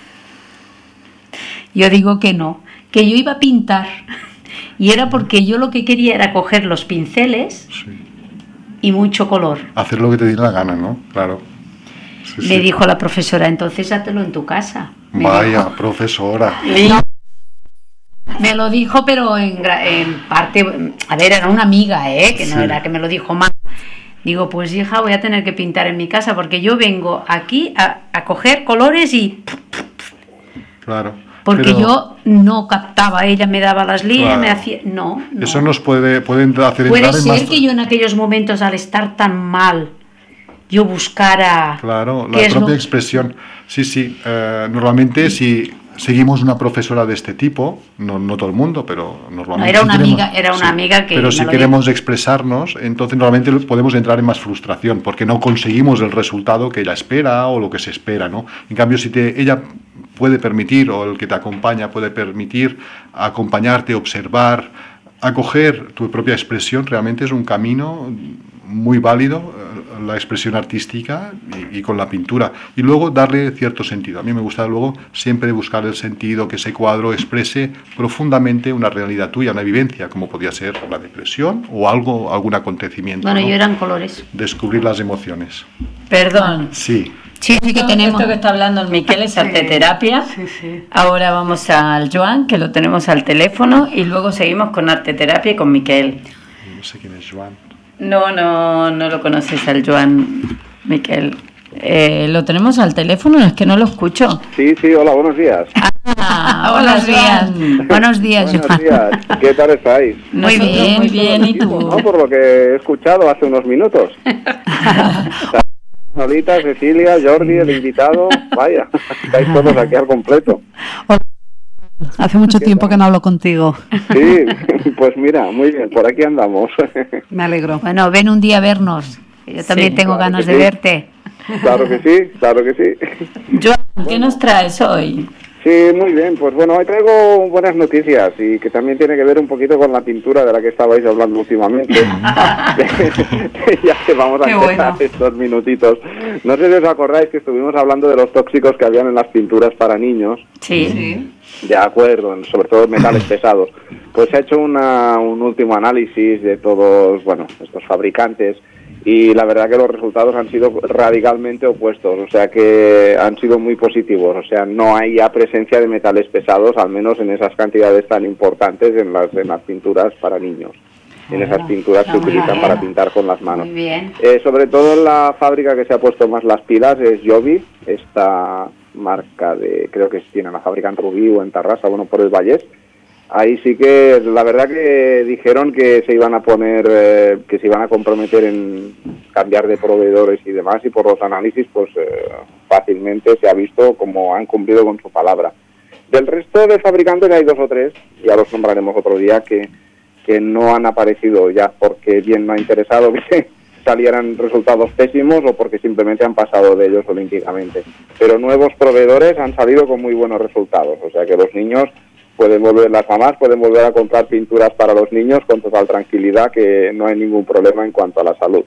yo digo que no, que yo iba a pintar. Y era porque yo lo que quería era coger los pinceles sí. y mucho color. Hacer lo que te diera la gana, ¿no? Claro. Sí, Le sí. dijo la profesora, entonces hátelo en tu casa. Me Vaya, dijo. Profesora. No, me lo dijo, pero en, en parte... A ver, era una amiga, ¿eh? Que no sí. era que me lo dijo mal. Digo, pues hija, voy a tener que pintar en mi casa porque yo vengo aquí a, a coger colores y... Claro. Porque Pero, yo no captaba, ella me daba las líneas, claro, me hacía... No, no. Eso nos puede, puede hacer Puede entrar en más... ser que yo en aquellos momentos, al estar tan mal, yo buscara... Claro, qué la es propia lo- expresión. Sí, sí. eh, normalmente si seguimos una profesora de este tipo, no, no todo el mundo, pero normalmente... No, era si una queremos- amiga- era una amiga que Pero me si lo queremos expresarnos, entonces normalmente podemos entrar en más frustración, porque no conseguimos el resultado que ella espera o lo que se espera, ¿no? En cambio, si te, ella puede permitir, o el que te acompaña puede permitir acompañarte, observar, acoger tu propia expresión, realmente es un camino muy válido, eh, la expresión artística y, y con la pintura. Y luego darle cierto sentido. A mí me gusta luego siempre buscar el sentido, que ese cuadro exprese profundamente una realidad tuya, una vivencia, como podía ser la depresión o algo, algún acontecimiento. Bueno, ¿no? yo eran colores. Descubrir las emociones. Perdón. Sí. Sí, sí que Esto- tenemos... Esto que está hablando el Miquel es arteterapia. Sí, sí. Ahora vamos al Joan, que lo tenemos al teléfono, y luego seguimos con arteterapia y con Miquel. No sé quién es Joan. No, no, no lo conoces al Joan, Miquel. Eh, lo tenemos al teléfono, es que no lo escucho. Sí, sí, hola, buenos días. Ah, Buenos días. Joan. Buenos días, Buenos Joan. días, ¿qué tal estáis? Muy Nosotros bien, muy bien, ¿y tú? ¿No? Por lo que he escuchado hace unos minutos. Lolita, Cecilia, Jordi, el invitado, vaya, estáis todos aquí al completo. Hace mucho tiempo que no hablo contigo. Sí, pues mira, muy bien, por aquí andamos. Me alegro. Bueno, ven un día a vernos. Yo también Sí, tengo claro ganas que de sí. verte. Claro que sí, claro que sí. Joan, ¿qué nos traes hoy? Sí, muy bien, pues bueno, hoy traigo buenas noticias y que también tiene que ver un poquito con la pintura de la que estabais hablando últimamente. Ya que vamos a Qué empezar bueno. estos minutitos. No sé si os acordáis que estuvimos hablando de los tóxicos que habían en las pinturas para niños. Sí. Sí. De acuerdo, sobre todo metales pesados. Pues se ha hecho una, un último análisis de todos, bueno, estos fabricantes y la verdad que los resultados han sido radicalmente opuestos, o sea que han sido muy positivos, o sea, no hay ya presencia de metales pesados, al menos en esas cantidades tan importantes en las, en las pinturas para niños, en esas pinturas que Muy utilizan bien. para pintar con las manos. Muy bien. Eh, sobre todo la fábrica que se ha puesto más las pilas es Joby, esta marca de, creo que tiene la fábrica en Rubí o en Tarrasa, bueno, por el Vallés. Ahí sí que, la verdad que dijeron que se iban a poner, eh, que se iban a comprometer en cambiar de proveedores y demás, y por los análisis, pues eh, fácilmente se ha visto como han cumplido con su palabra. Del resto de fabricantes hay dos o tres, ya los nombraremos otro día, que, que no han aparecido ya porque bien no ha interesado que salieran resultados pésimos o porque simplemente han pasado de ellos olímpicamente. Pero nuevos proveedores han salido con muy buenos resultados, o sea que los niños pueden volver, las mamás pueden volver a comprar pinturas para los niños con total tranquilidad, que no hay ningún problema en cuanto a la salud.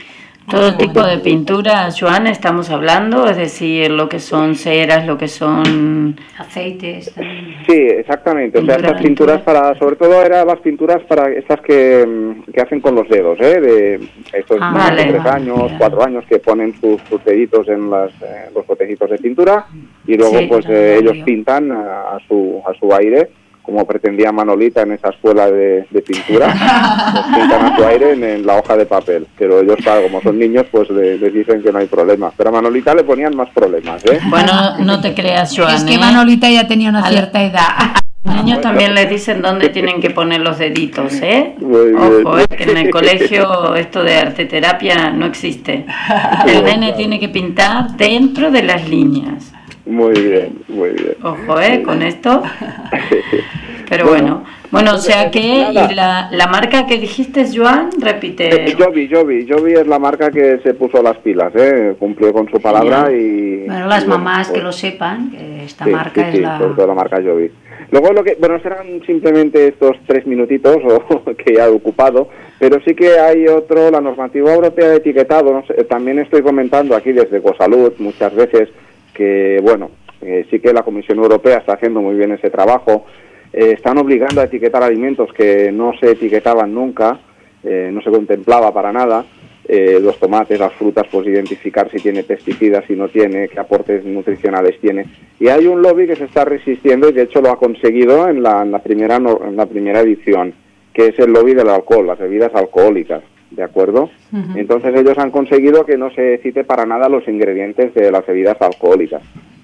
Todo tipo de pintura, Joan, estamos hablando, es decir, lo que son ceras, lo que son... Aceites también. Sí, exactamente. O sea, Pintura, estas pinturas pintura. para, sobre todo eran las pinturas para estas que, mm, que hacen con los dedos, ¿eh? De estos Ah, niños de vale, tres vale, años, ya. cuatro años, que ponen sus, sus deditos en las, eh, los botecitos de pintura y luego Sí, pues ya, eh, ya, ellos ya. pintan a, a su a su aire, como pretendía Manolita en esa escuela de, de pintura, pues pintan a su aire en, en la hoja de papel. Pero ellos, claro, como son niños, pues le- les dicen que no hay problema. Pero a Manolita le ponían más problemas, ¿eh? Bueno, no te creas, Joan, Es que ¿eh? Manolita ya tenía una Al- cierta edad. A los niños también les dicen dónde tienen que poner los deditos, ¿eh? Muy bien. Ojo, ¿eh? Que en el colegio esto de arteterapia no existe. El nene tiene que pintar dentro de las líneas. Muy bien, muy bien. Ojo, ¿eh? Con esto. Pero bueno, bueno, o sea que, y la, la marca que dijiste, Joan, repite. Eh, Joby, Joby, Joby es la marca que se puso las pilas, ¿eh? Cumplió con su palabra y... Bueno, las y bueno, mamás que pues, lo sepan, que esta sí, marca sí, es sí, la... sobre todo la marca Joby. Luego lo que, bueno, serán simplemente estos tres minutitos o, que ya he ocupado, pero sí que hay otro, la normativa europea de etiquetado, no sé, también estoy comentando aquí desde Ecosalud muchas veces que, bueno, eh, sí que la Comisión Europea está haciendo muy bien ese trabajo. Eh, están obligando a etiquetar alimentos que no se etiquetaban nunca, eh, no se contemplaba para nada. Eh, los tomates, las frutas, pues identificar si tiene pesticidas, si no tiene, qué aportes nutricionales tiene. Y hay un lobby que se está resistiendo y de hecho lo ha conseguido en la, en la primera no, en la primera edición, que es el lobby del alcohol, las bebidas alcohólicas, ¿de acuerdo? Entonces ellos han conseguido que no se cite para nada los ingredientes de las bebidas alcohólicas.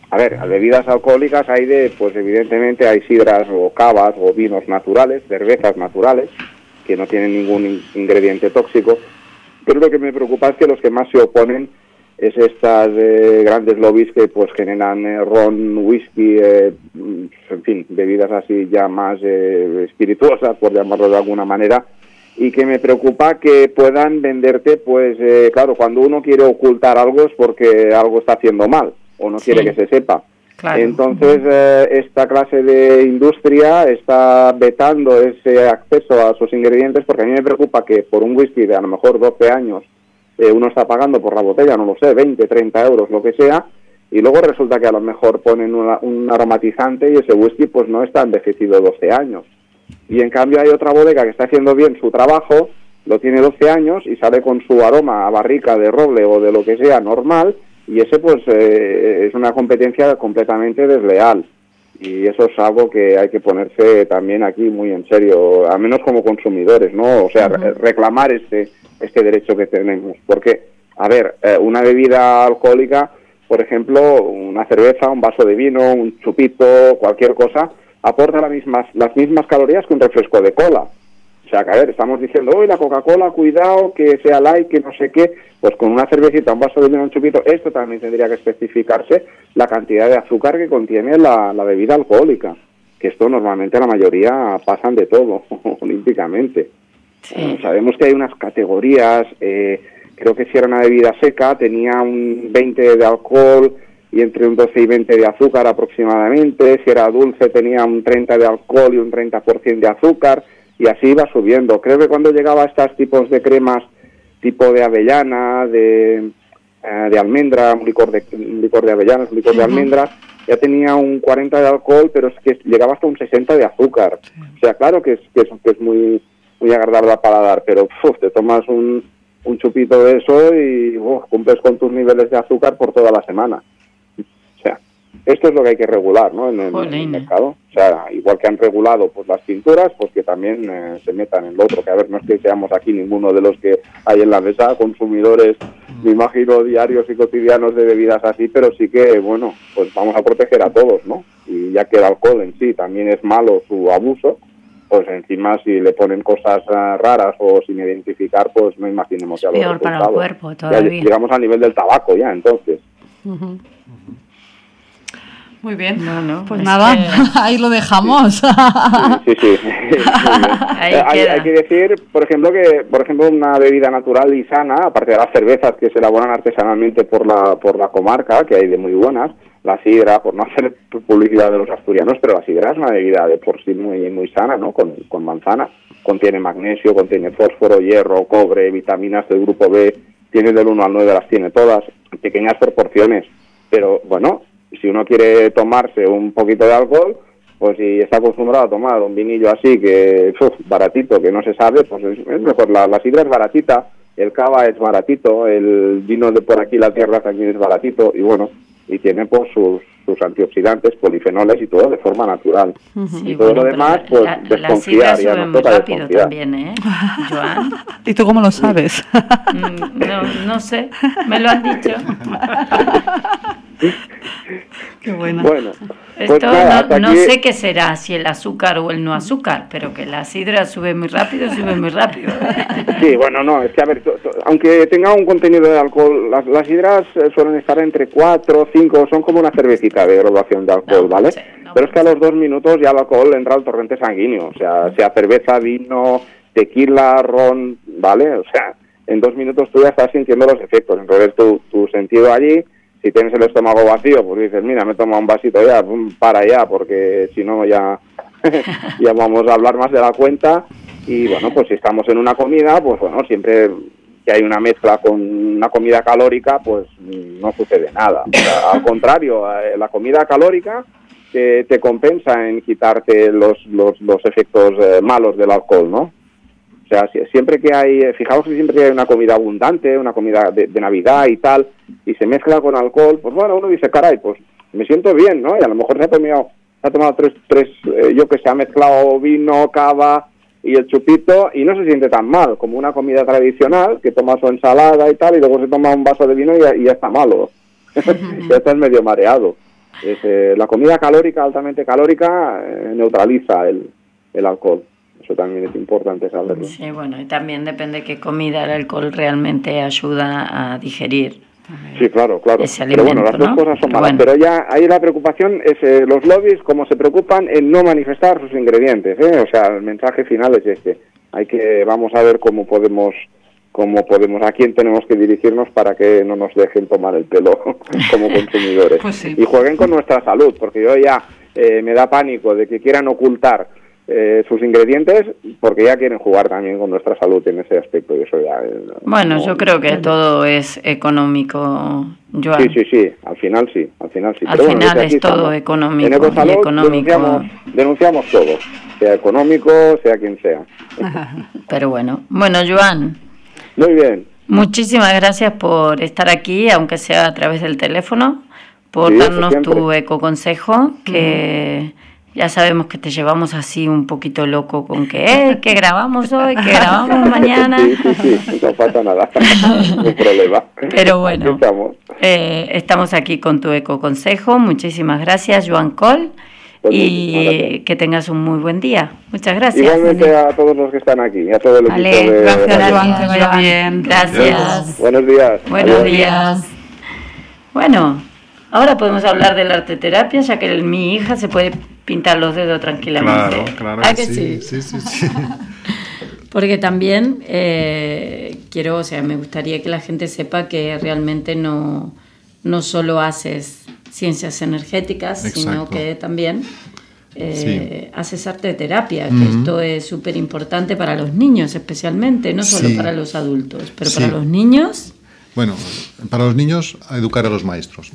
a ver, las bebidas alcohólicas hay de, pues evidentemente hay sidras o cavas o vinos naturales, cervezas naturales, que no tienen ningún in- ingrediente tóxico, pero lo que me preocupa es que los que más se oponen es estas eh, grandes lobbies que pues generan eh, ron, whisky, eh, en fin, bebidas así ya más eh, espirituosas, por llamarlo de alguna manera, y que me preocupa que puedan venderte, pues eh, claro, cuando uno quiere ocultar algo es porque algo está haciendo mal o no Sí. quiere que se sepa. Claro. Entonces, eh, esta clase de industria está vetando ese acceso a sus ingredientes, porque a mí me preocupa que por un whisky de a lo mejor doce años eh, uno está pagando por la botella, no lo sé, veinte, treinta euros, lo que sea, y luego resulta que a lo mejor ponen una, un aromatizante y ese whisky pues no está envejecido doce años. Y en cambio hay otra bodega que está haciendo bien su trabajo, lo tiene doce años y sale con su aroma a barrica de roble o de lo que sea normal, y ese pues eh, es una competencia completamente desleal. Y eso es algo que hay que ponerse también aquí muy en serio, al menos como consumidores, ¿no? O sea, uh-huh. reclamar este este derecho que tenemos. Porque, a ver, eh, una bebida alcohólica, por ejemplo, una cerveza, un vaso de vino, un chupito, cualquier cosa, aporta las mismas, las mismas calorías que un refresco de cola. O sea, que a ver, estamos diciendo, uy, la Coca-Cola, cuidado, que sea light, que no sé qué. Pues con una cervecita, un vaso de vino, un chupito, esto también tendría que especificarse la cantidad de azúcar que contiene la, la bebida alcohólica. Que esto normalmente la mayoría pasan de todo, olímpicamente. Sí. Eh, sabemos que hay unas categorías, eh, creo que si era una bebida seca, tenía un veinte de alcohol y entre un doce y veinte de azúcar aproximadamente. Si era dulce, tenía un treinta de alcohol y un treinta por ciento de azúcar. Y así iba subiendo. Creo que cuando llegaba a estos tipos de cremas, tipo de avellana, de, eh, de almendra, un licor de, un licor de avellanas, un licor uh-huh. de almendras, ya tenía un cuarenta de alcohol, pero es que llegaba hasta un sesenta de azúcar. Sí. O sea, claro que es, que es, que es muy, muy agradable al paladar, pero uf, te tomas un, un chupito de eso y uf, cumples con tus niveles de azúcar por toda la semana. O sea, esto es lo que hay que regular, ¿no? En, en, en el mercado. O sea, igual que han regulado pues las pinturas, pues que también eh, se metan en lo otro. Que a ver, no es que seamos aquí ninguno de los que hay en la mesa, consumidores, me imagino, diarios y cotidianos de bebidas así, pero sí que, bueno, pues vamos a proteger a todos, ¿no? Y ya que el alcohol en sí también es malo su abuso, pues encima si le ponen cosas uh, raras o sin identificar, pues no imaginemos ya los peor resultados. Para el cuerpo todavía. Ya llegamos al nivel del tabaco ya, entonces. Uh-huh. Muy bien, no, no, pues nada, que... ahí lo dejamos. Sí, sí, sí. Ahí hay, hay que decir, por ejemplo, que por ejemplo una bebida natural y sana, aparte de las cervezas que se elaboran artesanalmente por la por la comarca, que hay de muy buenas, la sidra, por no hacer publicidad de los asturianos, pero la sidra es una bebida de por sí muy muy sana, ¿no? Con, con manzana, contiene magnesio, contiene fósforo, hierro, cobre, vitaminas del grupo B, tiene del uno al nueve, las tiene todas, en pequeñas proporciones, pero bueno, si uno quiere tomarse un poquito de alcohol, pues si está acostumbrado a tomar un vinillo así, que uf, baratito, que no se sabe, pues es, es mejor. La, la sidra es baratita, el cava es baratito, el vino de por aquí, la tierra también es baratito, y bueno, y tiene pues sus, sus antioxidantes, polifenoles y todo de forma natural. Sí, y todo bueno, lo demás, pues la, desconfiar, la ya sube nos muy toca rápido desconfiar. También, ¿eh, Joan? ¿Y tú cómo lo sabes? No, no sé, me lo han dicho. Qué buena. Bueno, Esto pues nada, no, no aquí... sé qué será, si el azúcar o el no azúcar, pero que la sidra sube muy rápido, sube muy rápido. Sí, bueno, no, es que a ver, to, to, aunque tenga un contenido de alcohol, las, las sidras suelen estar entre cuatro, cinco, son como una cervecita de graduación de alcohol, no, ¿vale? Sí, no, pero es que a los dos minutos ya el alcohol entra al torrente sanguíneo, o sea, sea cerveza, vino, tequila, ron, ¿vale? O sea, en dos minutos tú ya estás sintiendo los efectos, entonces tu, tu sentido allí... Si tienes el estómago vacío, pues dices, mira, me tomo un vasito ya, para ya, porque si no ya, ya vamos a hablar más de la cuenta. Y bueno, pues si estamos en una comida, pues bueno, siempre que hay una mezcla con una comida calórica, pues no sucede nada. O sea, al contrario, la comida calórica te, te compensa en quitarte los, los, los efectos eh, malos del alcohol, ¿no? O sea, siempre que hay, fijaos que siempre que hay una comida abundante, una comida de, de Navidad y tal, y se mezcla con alcohol, pues bueno, uno dice, caray, pues me siento bien, ¿no? Y a lo mejor se ha tomado, se ha tomado tres, tres eh, yo que sé, ha mezclado vino, cava y el chupito, y no se siente tan mal, como una comida tradicional, que toma su ensalada y tal, y luego se toma un vaso de vino y ya, y ya está malo. Ya estás medio mareado. Es, eh, la comida calórica, altamente calórica, eh, neutraliza el, el alcohol. Eso también es importante saberlo. Sí, bueno, y también depende de qué comida el alcohol realmente ayuda a digerir. Sí, claro, claro. Ese alimento, pero bueno, las dos ¿no? cosas son Pero malas. bueno. Pero ya ahí la preocupación es eh, los lobbies, como se preocupan en no manifestar sus ingredientes, ¿eh? O sea, el mensaje final es este. Hay que, vamos a ver cómo podemos, cómo podemos, a quién tenemos que dirigirnos para que no nos dejen tomar el pelo como consumidores. Pues sí. Y jueguen con nuestra salud, porque yo ya eh, me da pánico de que quieran ocultar Eh, sus ingredientes, porque ya quieren jugar también con nuestra salud en ese aspecto, y eso ya eh, Bueno, no, yo creo que todo es económico, Joan. sí, sí, sí, al final sí, al final sí. Al Pero bueno, final desde aquí es todo estamos. económico En Ecosalud y económico. Denunciamos, denunciamos todo, sea económico, sea quien sea. Pero bueno, bueno, Joan, Muy bien. muchísimas gracias por estar aquí, aunque sea a través del teléfono, por Sí, eso darnos siempre. tu ecoconsejo, que ya sabemos que te llevamos así un poquito loco con que, eh, que grabamos hoy, que grabamos mañana. Sí, sí, sí, no pasa nada, no hay problema. Pero bueno, Aquí estamos. eh, estamos aquí con tu ecoconsejo. Muchísimas gracias, Joan Coll, Pues y muchísimas gracias. que tengas un muy buen día. Muchas gracias. Igualmente a todos los que están aquí, y a todo el Vale, equipo de gracias, Radio Joan, Mar. que vaya bien. Gracias. Buenos días. Buenos Adiós. días. Bueno, ahora podemos hablar de la arteterapia, ya que el- mi hija se puede pintar los dedos tranquilamente. Claro, claro ¿A que que sí. sí? Sí, sí, sí. Porque también eh, quiero, o sea, me gustaría que la gente sepa que realmente no, no solo haces ciencias energéticas, sino Exacto. que también eh, haces arteterapia, que esto es súper importante para los niños especialmente, no solo Sí. para los adultos, pero Sí. para los niños. Bueno, para los niños, a educar a los maestros.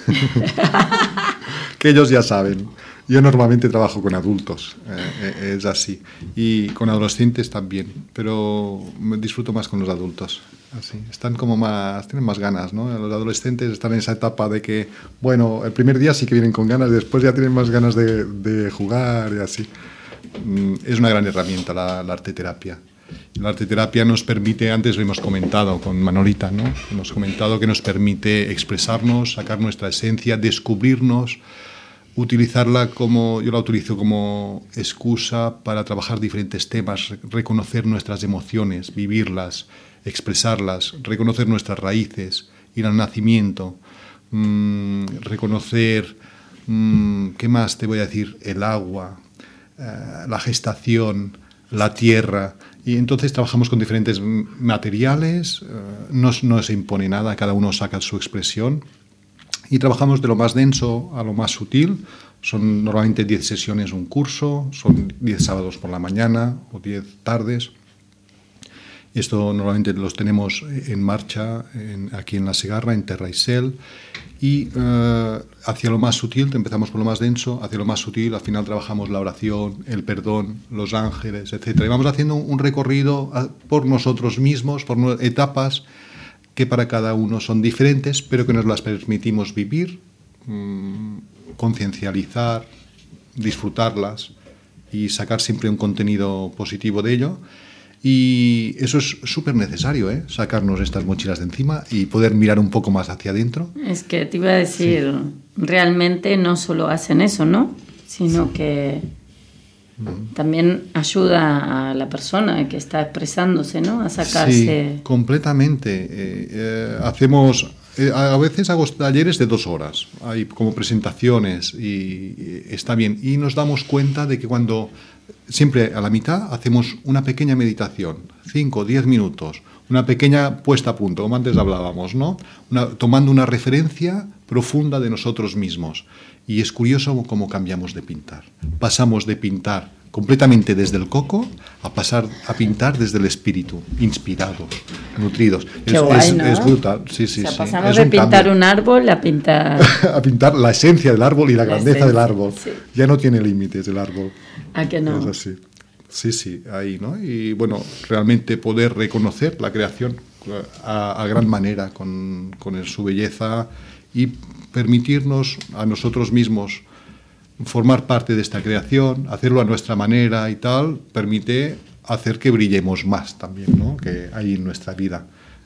Que ellos ya saben. Yo normalmente trabajo con adultos, eh, es así. Y con adolescentes también, pero me disfruto más con los adultos. Así. Están como más, tienen más ganas, ¿no? Los adolescentes están en esa etapa de que, bueno, el primer día sí que vienen con ganas, después ya tienen más ganas de, de jugar y así. Mm, Es una gran herramienta la, la arteterapia. La arteterapia nos permite, antes lo hemos comentado con Manolita, ¿no? Hemos comentado que nos permite expresarnos, sacar nuestra esencia, descubrirnos, utilizarla como, yo la utilizo como excusa para trabajar diferentes temas, re- reconocer nuestras emociones, vivirlas, expresarlas, reconocer nuestras raíces, ir al nacimiento, mmm, reconocer, mmm, ¿qué más te voy a decir? El agua, eh, la gestación, la tierra. Y entonces trabajamos con diferentes m- materiales, eh, no, no se impone nada, cada uno saca su expresión. Y trabajamos de lo más denso a lo más sutil. Son normalmente diez sesiones un curso, son diez sábados por la mañana o diez tardes. Y esto normalmente los tenemos en marcha en, aquí en La Segarra, en Terra y Cel. Y eh, hacia lo más sutil, empezamos por lo más denso, hacia lo más sutil, al final trabajamos la oración, el perdón, los ángeles, etcétera. Y vamos haciendo un recorrido a, por nosotros mismos, por no- etapas que para cada uno son diferentes, pero que nos las permitimos vivir, mmm, conciencializar, disfrutarlas y sacar siempre un contenido positivo de ello. Y eso es súper necesario, ¿eh? Sacarnos estas mochilas de encima y poder mirar un poco más hacia adentro. Es que te iba a decir, realmente no solo hacen eso, ¿no? Sino que también ayuda a la persona que está expresándose, ¿no? A sacarse... Sí, completamente. Eh, eh, hacemos, eh, a veces hago talleres de dos horas, hay como presentaciones y, y está bien. Y nos damos cuenta de que cuando, siempre a la mitad, hacemos una pequeña meditación, cinco o diez minutos, una pequeña puesta a punto, como antes hablábamos, ¿no? Una, tomando una referencia profunda de nosotros mismos. Y es curioso cómo cambiamos de pintar. Pasamos de pintar completamente desde el coco a pasar a pintar desde el espíritu, inspirados, nutridos. Qué es, guay, es, ¿no? es brutal, sí, sí, o sea, sí. pasamos Es de un pintar cambio. un árbol a pintar... a pintar la esencia del árbol y la, La grandeza esencia, del árbol. sí. Ya no tiene límites el árbol. ¿A que no? Es así. Sí, sí, ahí, ¿no? Y bueno, realmente poder reconocer la creación a, a gran manera con, con su belleza y permitirnos a nosotros mismos formar parte de esta creación, hacerlo a nuestra manera y tal, permite hacer que brillemos más también, ¿no? Que hay en nuestra vida.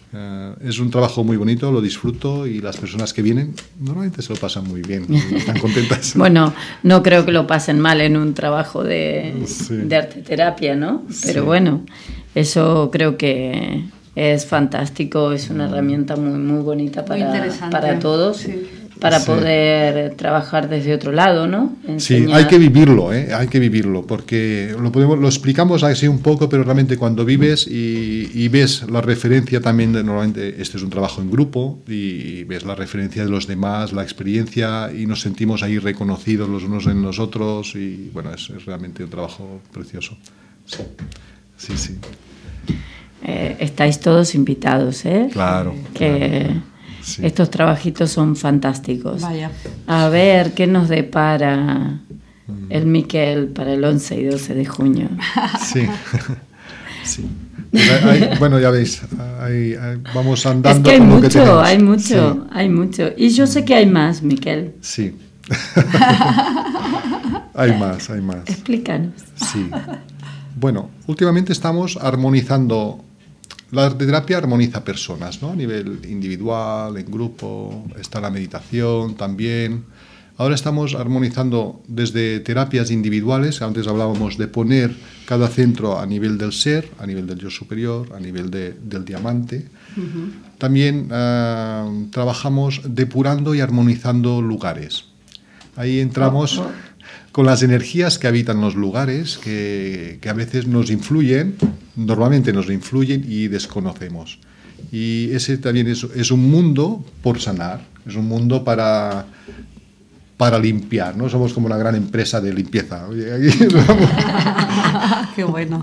Uh, es un trabajo muy bonito, lo disfruto y las personas que vienen normalmente se lo pasan muy bien, están contentas. Bueno, no creo que lo pasen mal en un trabajo de, sí. de arteterapia, ¿no? Pero sí. bueno, eso creo que es fantástico, es una herramienta muy, muy bonita para, para todos. Sí. Para sí. poder trabajar desde otro lado, ¿no? Enseñar. Sí, hay que vivirlo, ¿eh? Hay que vivirlo, porque lo, podemos, lo explicamos así un poco, pero realmente cuando vives y, y ves la referencia también, de, normalmente este es un trabajo en grupo, y ves la referencia de los demás, la experiencia, y nos sentimos ahí reconocidos los unos en los otros, y bueno, es, es realmente un trabajo precioso. Sí, sí. sí. Eh, estáis todos invitados, ¿eh? Claro. Que... claro. Sí. Estos trabajitos son fantásticos. Vaya. A ver, ¿qué nos depara el Miquel para el once y doce de junio? Sí, sí. Pues hay, hay, bueno, ya veis, hay, hay, vamos andando. Es que hay con mucho, lo que tenemos. hay mucho, sí. hay mucho. Y yo sé que hay más, Miquel. Sí. Hay más, hay más. Explícanos. Sí. Bueno, últimamente estamos armonizando. La arteterapia armoniza personas, ¿no? A nivel individual, en grupo, está la meditación también. Ahora estamos armonizando desde terapias individuales, antes hablábamos de poner cada centro a nivel del ser, a nivel del yo superior, a nivel de, del diamante. Uh-huh. También uh, trabajamos depurando y armonizando lugares. Ahí entramos... Oh, oh. con las energías que habitan los lugares, que, que a veces nos influyen, normalmente nos influyen y desconocemos. Y ese también es, es un mundo por sanar, es un mundo para, para limpiar, ¿no? Somos como una gran empresa de limpieza. Oye, aquí vamos. Qué bueno.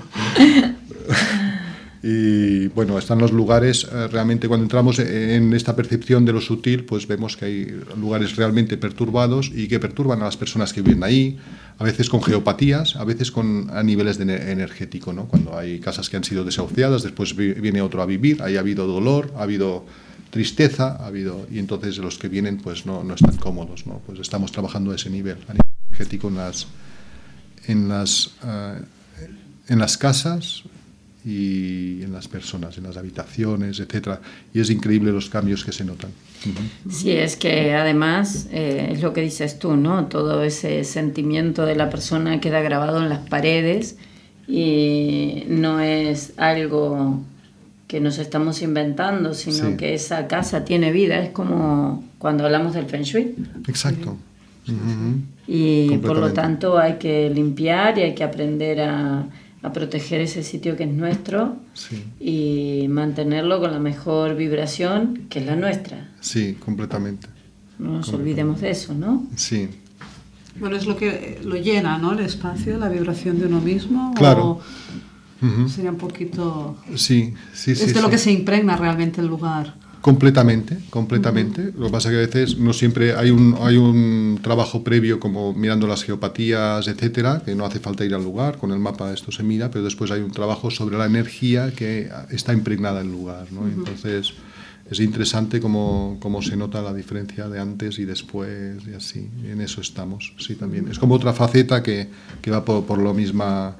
Y bueno, están los lugares, eh, realmente cuando entramos en esta percepción de lo sutil, pues vemos que hay lugares realmente perturbados y que perturban a las personas que viven ahí, a veces con geopatías, a veces con a niveles de energético, ¿no? Cuando hay casas que han sido desahuciadas, después viene otro a vivir, ahí ha habido dolor, ha habido tristeza, ha habido y entonces los que vienen pues no, no están cómodos, ¿no? Pues estamos trabajando a ese nivel, a nivel energético en las, en las, uh, en las casas y en las personas, en las habitaciones, etcétera. Y es increíble los cambios que se notan. Uh-huh. Sí, es que además eh, es lo que dices tú, ¿no? Todo ese sentimiento de la persona queda grabado en las paredes y no es algo que nos estamos inventando, sino sí. que esa casa tiene vida. Es como cuando hablamos del Feng Shui. Exacto. Uh-huh. Y por lo tanto hay que limpiar y hay que aprender a a proteger ese sitio que es nuestro sí. y mantenerlo con la mejor vibración que es la nuestra. Sí, completamente. No nos completamente. olvidemos de eso, ¿no? Sí. Bueno, es lo que lo llena, ¿no? El espacio, la vibración de uno mismo. Claro. O uh-huh. sería un poquito... Sí, sí, sí. Es de sí. lo que se impregna realmente el lugar. Completamente, completamente. Uh-huh. Lo que pasa es que a veces no siempre hay un, hay un trabajo previo como mirando las geopatías, etcétera, que no hace falta ir al lugar, con el mapa esto se mira, pero después hay un trabajo sobre la energía que está impregnada en el lugar, ¿no? Uh-huh. Entonces es interesante cómo, cómo se nota la diferencia de antes y después y así, y en eso estamos, sí, también. Es como otra faceta que, que va por, por lo misma...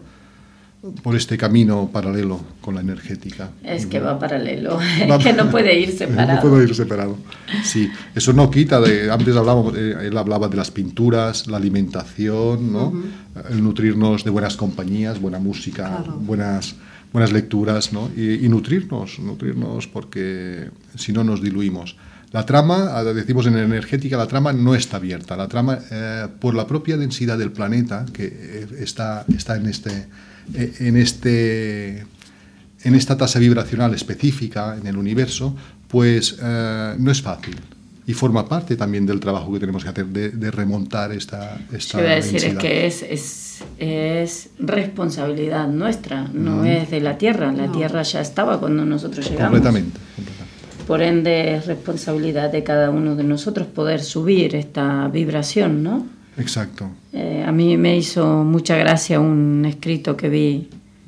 por este camino paralelo con la energética. Es que va paralelo, va, es que no puede ir separado. No puede ir separado. Sí, eso no quita, de, antes hablábamos, eh, él hablaba de las pinturas, la alimentación, ¿no? Uh-huh. El nutrirnos de buenas compañías, buena música, claro. buenas, buenas lecturas, ¿no? Y, y nutrirnos, nutrirnos porque si no nos diluimos. La trama, decimos en energética, la trama no está abierta. La trama, eh, por la propia densidad del planeta, que está, está en este... en este en esta tasa vibracional específica en el universo, pues eh, no es fácil y forma parte también del trabajo que tenemos que hacer de, de remontar esta esta Yo iba a decir densidad. Es que es, es, es responsabilidad nuestra, no mm. es de la Tierra, la no. Tierra ya estaba cuando nosotros llegamos. Completamente, completamente. Por ende es responsabilidad de cada uno de nosotros poder subir esta vibración, ¿no? Exacto. Eh, a mí me hizo mucha gracia un escrito que vi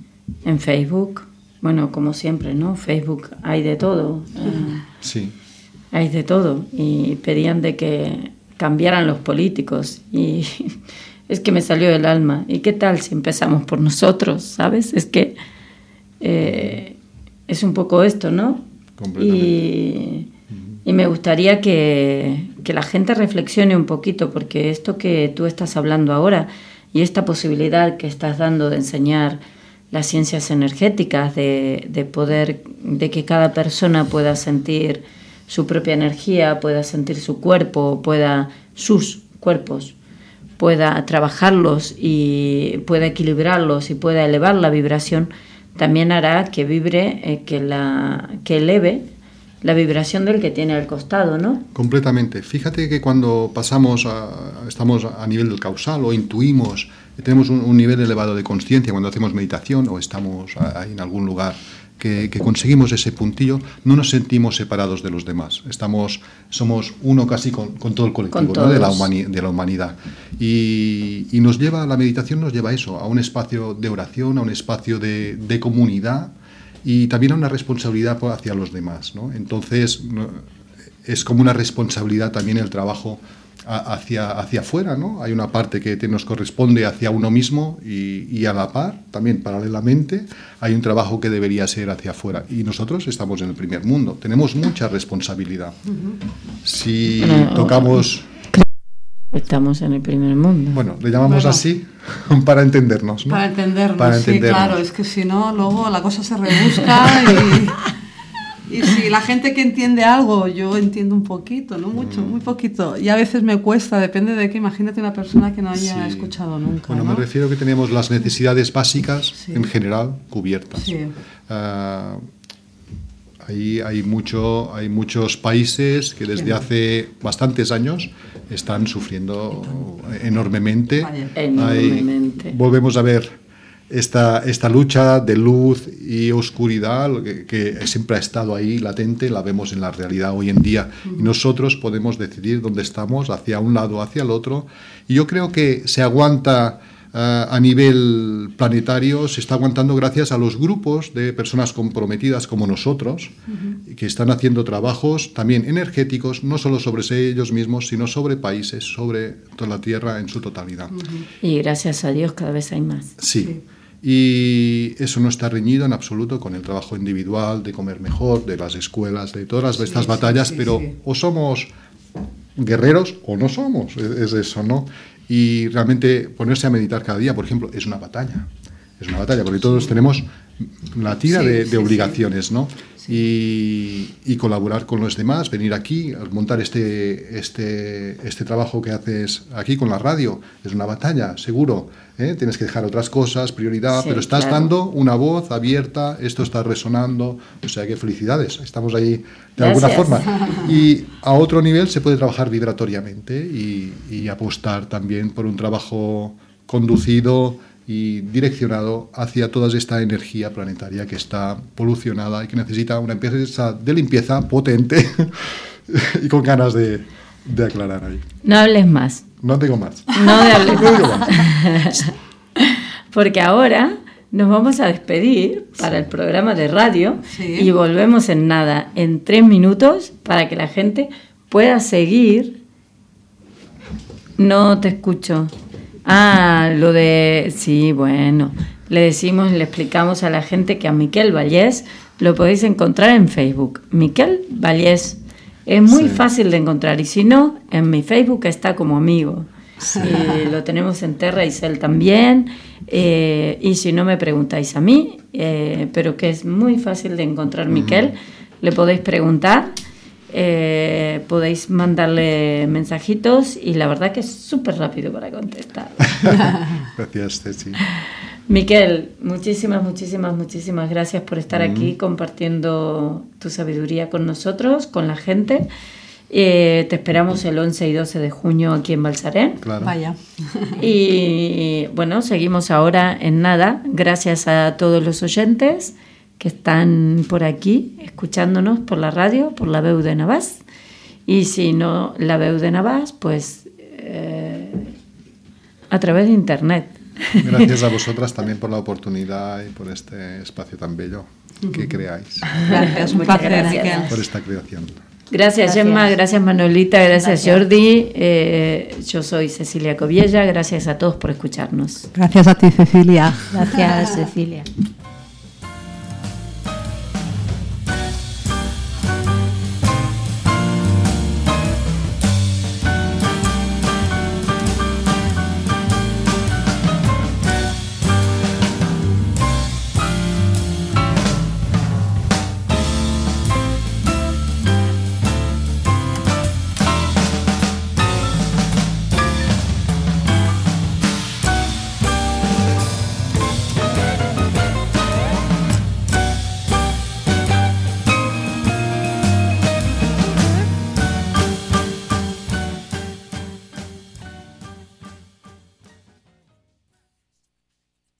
en Facebook. Bueno, como siempre, ¿no? Facebook hay de todo. Eh, sí. Hay de todo. Y pedían de que cambiaran los políticos. Y es que me salió del alma. ¿Y qué tal si empezamos por nosotros? ¿Sabes? Es que eh, es un poco esto, ¿no? Y, y me gustaría que, que la gente reflexione un poquito, porque esto que tú estás hablando ahora y esta posibilidad que estás dando de enseñar las ciencias energéticas, de, de poder, de que cada persona pueda sentir su propia energía, pueda sentir su cuerpo, pueda sus cuerpos, pueda trabajarlos y pueda equilibrarlos y pueda elevar la vibración, también hará que vibre, eh, que, la, que eleve la vibración del que tiene al costado, ¿no? Completamente. Fíjate que cuando pasamos, a, estamos a nivel del causal o intuimos, tenemos un, un nivel elevado de conciencia cuando hacemos meditación o estamos ahí en algún lugar que, que conseguimos ese puntillo, no nos sentimos separados de los demás. Estamos, somos uno casi con, con todo el colectivo, ¿no? de, la humani, de la humanidad. Y, y nos lleva, la meditación nos lleva a eso, a un espacio de oración, a un espacio de, de comunidad, y también a una responsabilidad hacia los demás, ¿no? Entonces, es como una responsabilidad también el trabajo hacia, hacia afuera, ¿no? Hay una parte que te nos corresponde hacia uno mismo y, y a la par, también paralelamente, hay un trabajo que debería ser hacia afuera. Y nosotros estamos en el primer mundo, tenemos mucha responsabilidad. Si bueno, tocamos... Estamos en el primer mundo. Bueno, le llamamos bueno, así para entendernos, ¿no? Para entendernos, para sí, entendernos. Claro, es que si no, luego la cosa se rebusca y, y si la gente que entiende algo, yo entiendo un poquito, no mucho, mm. muy poquito, y a veces me cuesta, depende de que, imagínate una persona que no haya sí. escuchado nunca. Bueno, ¿no? me refiero que tenemos las necesidades básicas sí. en general cubiertas. Sí. Uh, Ahí hay, mucho, hay muchos países que desde hace bastantes años están sufriendo enormemente. enormemente. Hay, volvemos a ver esta, esta lucha de luz y oscuridad que, que siempre ha estado ahí latente, la vemos en la realidad hoy en día. Uh-huh. Y nosotros podemos decidir dónde estamos, hacia un lado o hacia el otro. Y yo creo que se aguanta... Uh, a nivel planetario se está aguantando gracias a los grupos de personas comprometidas como nosotros, uh-huh. que están haciendo trabajos también energéticos, no solo sobre ellos mismos, sino sobre países, sobre toda la Tierra en su totalidad. Uh-huh. Y gracias a Dios cada vez hay más. Sí. sí. Y eso no está reñido en absoluto con el trabajo individual, de comer mejor, de las escuelas, de todas sí, estas sí, batallas, sí, pero sí. o somos guerreros o no somos, es, es eso, ¿no? Y realmente ponerse a meditar cada día, por ejemplo, es una batalla. Es una batalla, porque todos tenemos la tira sí, de, de sí, obligaciones, sí. ¿no? Sí. Y, y colaborar con los demás, venir aquí, montar este, este, este trabajo que haces aquí con la radio, es una batalla, seguro. ¿eh? Tienes que dejar otras cosas, prioridad, sí, pero estás claro. dando una voz abierta, esto está resonando, o sea que felicidades, estamos ahí de Gracias. alguna forma. Y a otro nivel se puede trabajar vibratoriamente y, y apostar también por un trabajo conducido y direccionado hacia toda esta energía planetaria que está polucionada y que necesita una empresa de limpieza potente y con ganas de, de aclarar ahí. No hables más. No tengo más. No hables no digo más. Porque ahora nos vamos a despedir para el programa de radio sí. y volvemos en nada, en tres minutos, para que la gente pueda seguir. No te escucho. Ah, lo de... Sí, bueno. Le decimos, le explicamos a la gente que a Miquel Vallès lo podéis encontrar en Facebook. Miquel Vallès. Es muy sí. fácil de encontrar. Y si no, en mi Facebook está como amigo. Sí. Y lo tenemos en Terra y Cel también. Eh, y si no, me preguntáis a mí. Eh, pero que es muy fácil de encontrar Miquel. Uh-huh. Le podéis preguntar. Eh, podéis mandarle mensajitos y la verdad que es súper rápido para contestar. Gracias, Ceci. Miquel, muchísimas, muchísimas, muchísimas gracias por estar mm. aquí compartiendo tu sabiduría con nosotros, con la gente. Eh, te esperamos el once y doce de junio aquí en Balsarén. Claro. Vaya. Y bueno, seguimos ahora en nada. Gracias a todos los oyentes que están por aquí escuchándonos por la radio, por la veu de Navàs. Y si no la veu de Navàs, pues eh, a través de internet. Gracias a vosotras también por la oportunidad y por este espacio tan bello que creáis. Gracias, muchas gracias. Por esta creación. Gracias, gracias. Gemma, gracias Manolita, gracias, gracias. Jordi. Eh, yo soy Cecilia Coviella, gracias a todos por escucharnos. Gracias a ti, Cecilia. Gracias, Cecilia.